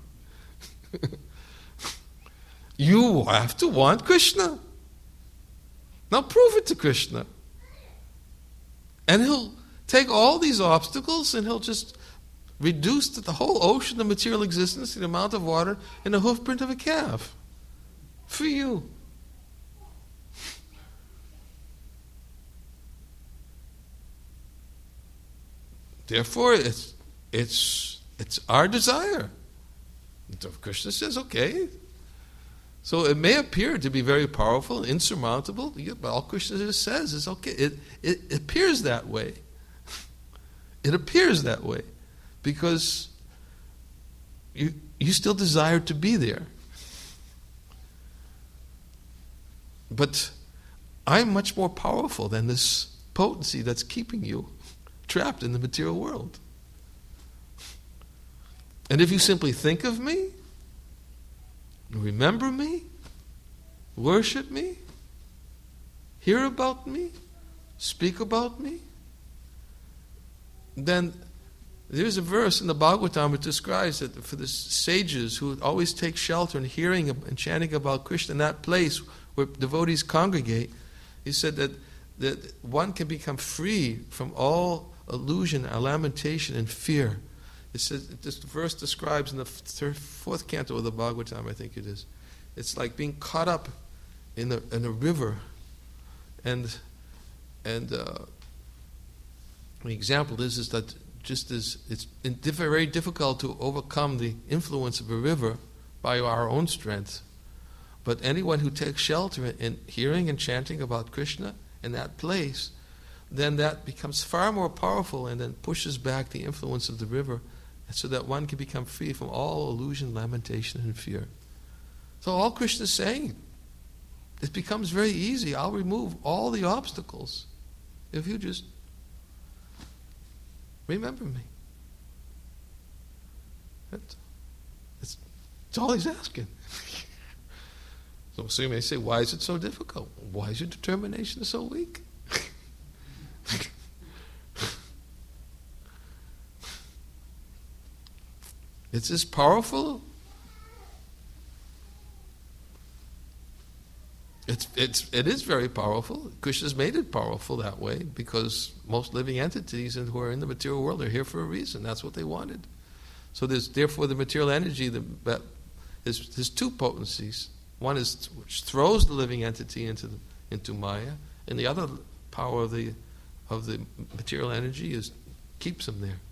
You have to want Krishna. Now prove it to Krishna. And he'll take all these obstacles and he'll just reduce the whole ocean of material existence to the amount of water in the hoofprint of a calf. For you. Therefore, it's it's it's our desire. So Krishna says, okay. So it may appear to be very powerful, insurmountable, but all Krishna says is okay. It it appears that way. It appears that way because you you still desire to be there. But I'm much more powerful than this potency that's keeping you trapped in the material world. And if you simply think of me, remember me, worship me, hear about me, speak about me, then there's a verse in the Bhagavatam that describes that for the sages who always take shelter in hearing and chanting about Krishna in that place where devotees congregate, he said that, that one can become free from all illusion, a lamentation, and fear. It says, this verse describes in the third, fourth canto of the Bhagavatam, I think it is. It's like being caught up in a, in a river. And and uh, the example is, is that just as it's very difficult to overcome the influence of a river by our own strength, but anyone who takes shelter in hearing and chanting about Krishna in that place, then that becomes far more powerful and then pushes back the influence of the river, so that one can become free from all illusion, lamentation, and fear. So all Krishna is saying, it becomes very easy. I'll remove all the obstacles if you just remember me. That's, that's, that's all he's asking. So, so you may say, why is it so difficult? Why is your determination so weak? It's as powerful. It's it's it is very powerful. Krishna's made it powerful that way because most living entities who are in the material world are here for a reason. That's what they wanted. So there's therefore the material energy that is there's two potencies. One is which throws the living entity into the, into Maya, and the other power of the of the material energy is keeps them there.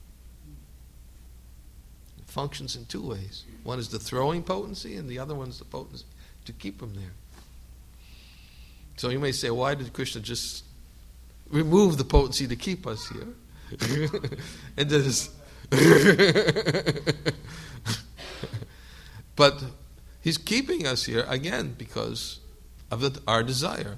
It functions in two ways. One is the throwing potency, and the other one is the potency to keep them there. So you may say, why did Krishna just remove the potency to keep us here? And just but he's keeping us here again because of the, our desire.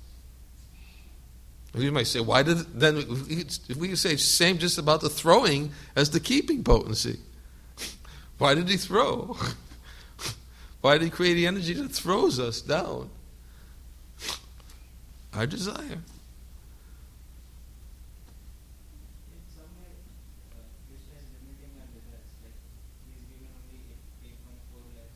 You might say, why did then if we say same just about the throwing as the keeping potency? Why did he throw? Why did he create the energy that throws us down? Our desire. In some way, uh, Krishna is limiting our desires. Like, he's given only eight point four lakh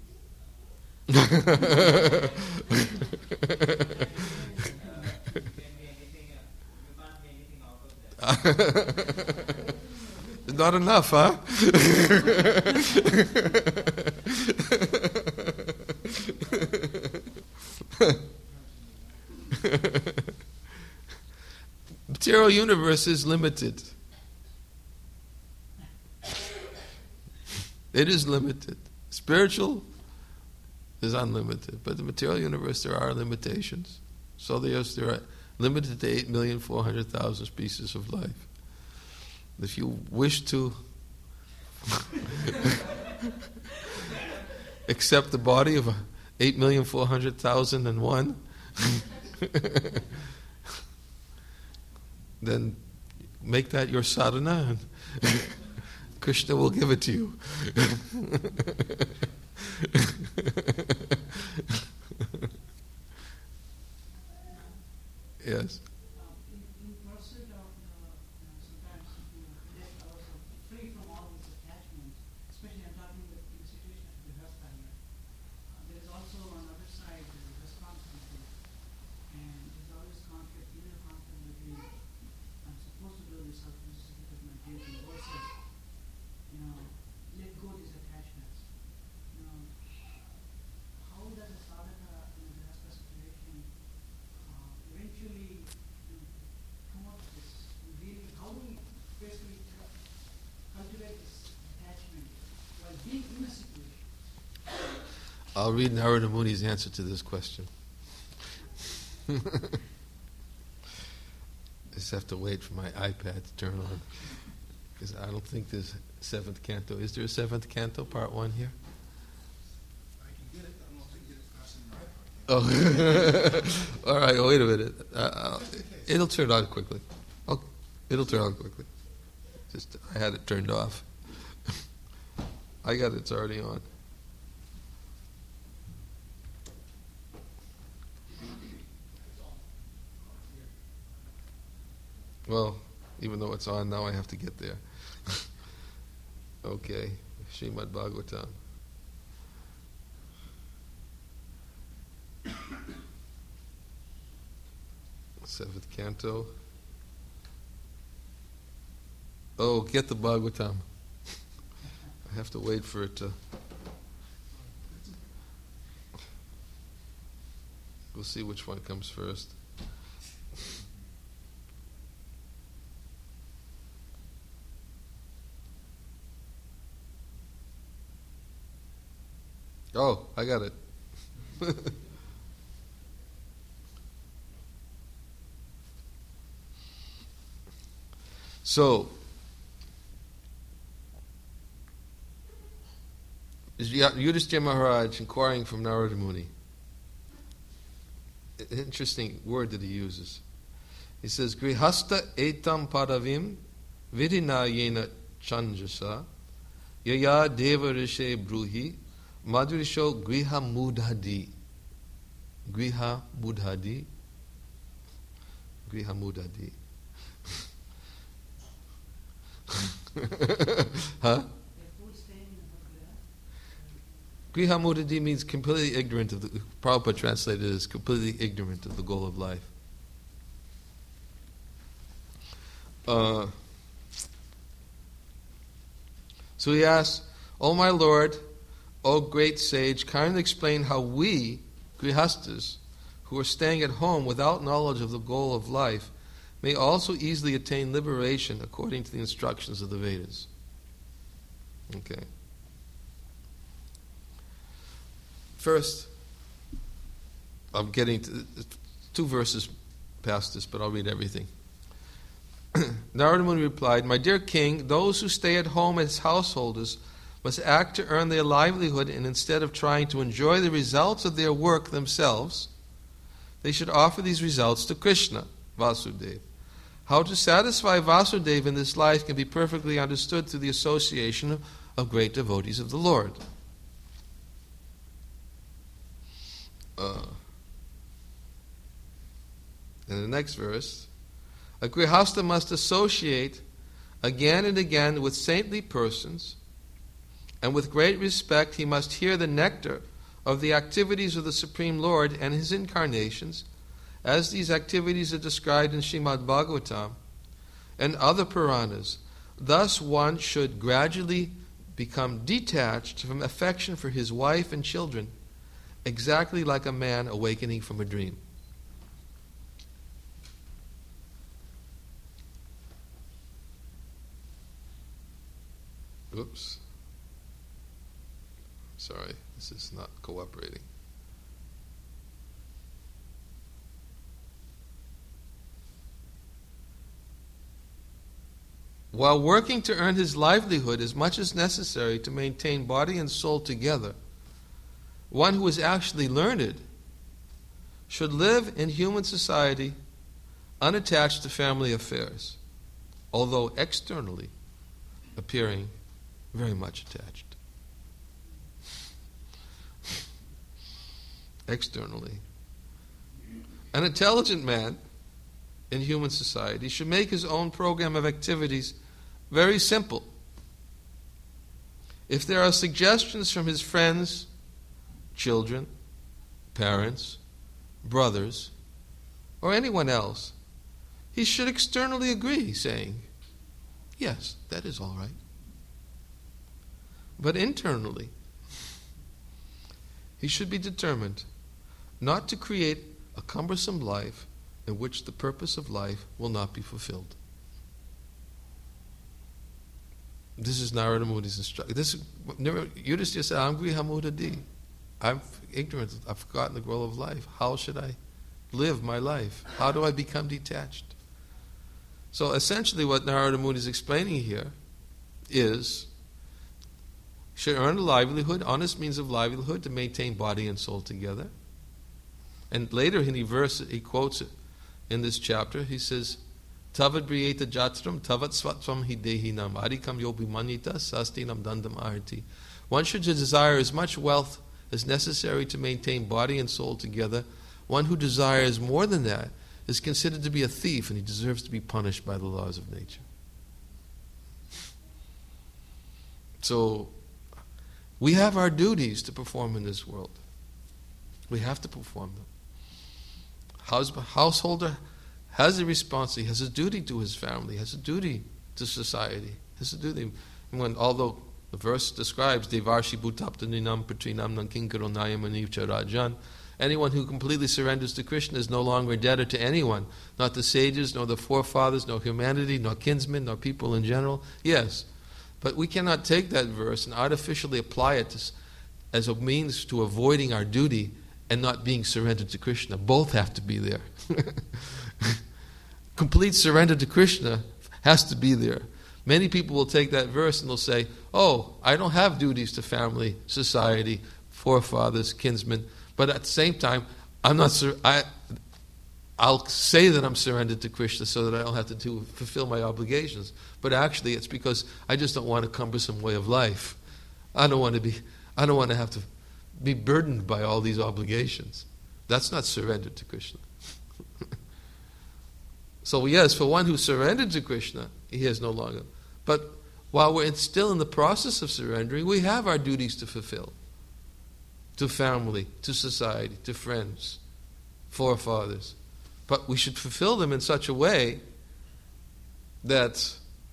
species. uh, can be anything, uh, you can't be anything out of that. Not enough, huh? Material universe is limited. It is limited. Spiritual is unlimited, but the material universe there are limitations. So there's there are limited to eight million four hundred thousand species of life. If you wish to accept the body of eight million four hundred thousand and one, then make that your sadhana and Krishna will give it to you. Yes. Um, in, in pursuit of uh, you know, sometimes you know, get ourselves free from all these attachments, especially I'm talking with in the situation of the Grihastha here. Uh, there is also on the other side the responsibility, and there's always conflict, inner conflict between I'm supposed to do this, or this is because my duty versus you know let go these attachments. You know, how does a sadhaka in a Grihastha situation uh, eventually you know, come up with this? Really, how do we basically cu- cultivate this attachment while being in a situation? I'll read Narada Muni's answer to this question. I just have to wait for my iPad to turn on, because I don't think there's seventh canto. Is there a seventh canto, part one here? I can get it, but I don't know if you get it faster than iPod. Oh, all right. Wait a minute. Uh, uh, it'll turn on quickly. Okay, it'll turn on quickly. Just I had it turned off. I got it. It's already on. Well, even though it's on now, I have to get there. Okay, Srimad Bhagavatam. Seventh canto. Oh, get the Bhagavatam. I have to wait for it to... We'll see which one comes first. Oh, I got it. So, Yudhishthira Maharaj inquiring from Narada Muni. Interesting word that he uses. He says, Grihasta etam padavim vidina yena chanjasa yaya deva rishe bruhi madhurisho griha mudhadi. Griha mudhadi. Griha mudhadi. Huh? Griha mudhadi means completely ignorant of the... Prabhupada translated it as completely ignorant of the goal of life. Uh, so he asks, O my Lord, O great sage, kindly explain how we, grihastas, who are staying at home without knowledge of the goal of life, may also easily attain liberation according to the instructions of the Vedas. Okay. First, I'm getting to two verses past this, but I'll read everything. Narada Muni replied, My dear king, those who stay at home as householders must act to earn their livelihood, and instead of trying to enjoy the results of their work themselves, they should offer these results to Krishna, Vasudeva. How to satisfy Vasudeva in this life can be perfectly understood through the association of, of great devotees of the Lord. Uh, in the next verse, a grihasta must associate again and again with saintly persons, and with great respect he must hear the nectar of the activities of the Supreme Lord and his incarnations, as these activities are described in Srimad Bhagavatam and other Puranas. Thus one should gradually become detached from affection for his wife and children, exactly like a man awakening from a dream. Oops. Sorry, this is not cooperating. While working to earn his livelihood as much as necessary to maintain body and soul together, one who is actually learned should live in human society unattached to family affairs, although externally appearing very much attached. Externally. An intelligent man in human society should make his own program of activities very simple. If there are suggestions from his friends, children, parents, brothers, or anyone else, he should externally agree, saying, yes, that is all right. But internally, he should be determined not to create a cumbersome life in which the purpose of life will not be fulfilled. This is Narada Muni's instruction. This Yudhishthira said, I'm griha mudhadi. I'm ignorant. I've forgotten the goal of life. How should I live my life? How do I become detached? So essentially what Narada Muni is explaining here is should earn a livelihood, honest means of livelihood to maintain body and soul together. And later in the verse, he quotes it in this chapter, he says, Tavad briyeta jatram, tavat svatvam hidehinam, adikam yobimanita, sastinam dandam arti. One should desire as much wealth as necessary to maintain body and soul together. One who desires more than that is considered to be a thief, and he deserves to be punished by the laws of nature. So, we have our duties to perform in this world. We have to perform them. House, householder has a responsibility, has a duty to his family, has a duty to society. Has to do the when although the verse describes Devarshi Bhutaptaninam Patrinam Nankinkaro Nayamaniv Rajan. Anyone who completely surrenders to Krishna is no longer indebted to anyone, not the sages, nor the forefathers, nor humanity, nor kinsmen, nor people in general. Yes, but we cannot take that verse and artificially apply it to, as a means to avoiding our duty and not being surrendered to Krishna. Both have to be there. Complete surrender to Krishna has to be there. Many people will take that verse and they'll say, oh, I don't have duties to family, society, forefathers, kinsmen, but at the same time, I'm not. Sur- I, I'll say that I'm surrendered to Krishna so that I don't have to do, fulfill my obligations. But actually, it's because I just don't want a cumbersome way of life. I don't want to be. I don't want to have to be burdened by all these obligations. That's not surrendered to Krishna. So yes, for one who surrendered to Krishna, he has no longer. But while we're still in the process of surrendering, we have our duties to fulfill. To family, to society, to friends, forefathers. But we should fulfill them in such a way that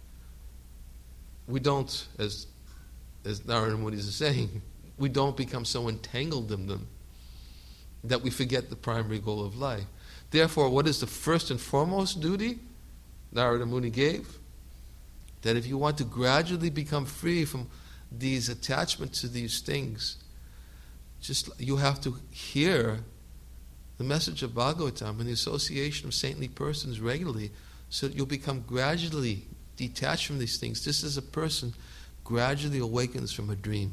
we don't, as, as Narada Muni is saying, we don't become so entangled in them that we forget the primary goal of life. Therefore, what is the first and foremost duty Narada Muni gave? That if you want to gradually become free from these attachments to these things, just you have to hear the message of Bhagavatam and the association of saintly persons regularly so that you'll become gradually detached from these things, just as a person gradually awakens from a dream.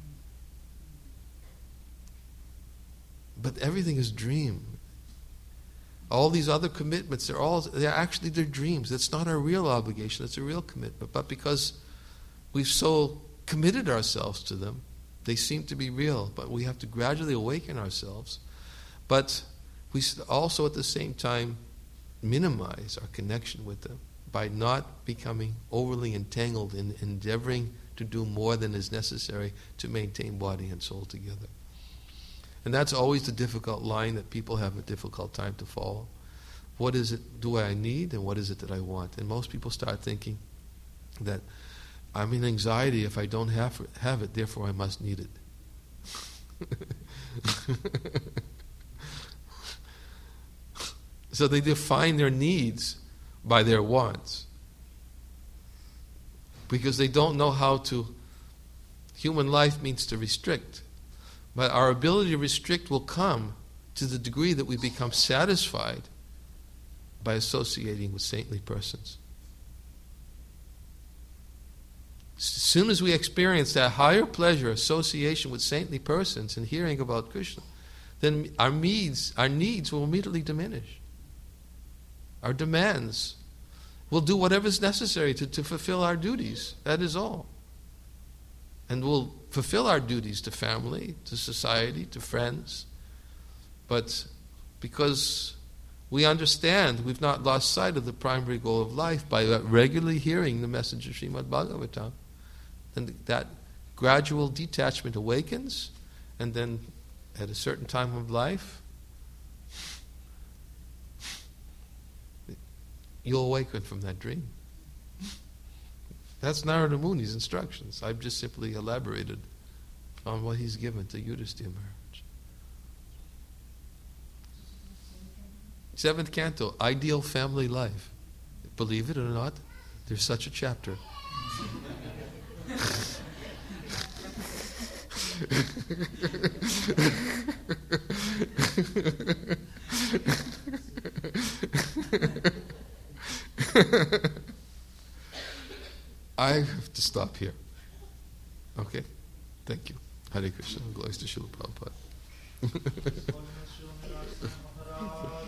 But everything is dream. All these other commitments, they're all they're actually their dreams. That's not our real obligation, it's a real commitment. But because we've so committed ourselves to them, they seem to be real, but we have to gradually awaken ourselves. But we also at the same time minimize our connection with them by not becoming overly entangled in endeavoring to do more than is necessary to maintain body and soul together. And that's always the difficult line that people have a difficult time to follow. What is it do I need and what is it that I want? And most people start thinking that I'm in anxiety if I don't have, have it, therefore I must need it. So they define their needs by their wants. Because they don't know how to... Human life means to restrict. But our ability to restrict will come to the degree that we become satisfied by associating with saintly persons. As soon as we experience that higher pleasure, association with saintly persons and hearing about Krishna, then our needs, our needs will immediately diminish. Our demands. We'll do whatever is necessary to, to fulfill our duties. That is all. And we'll fulfill our duties to family, to society, to friends. But because we understand we've not lost sight of the primary goal of life by regularly hearing the message of Srimad Bhagavatam, and that gradual detachment awakens, and then at a certain time of life, you'll awaken from that dream. That's Narada Muni's instructions. I've just simply elaborated on what he's given to Yudhisthira Maharaj. Seventh canto, Ideal Family Life. Believe it or not, there's such a chapter. I have to stop here. Okay? Thank you. Hare Krishna. Glories to Srila Prabhupada.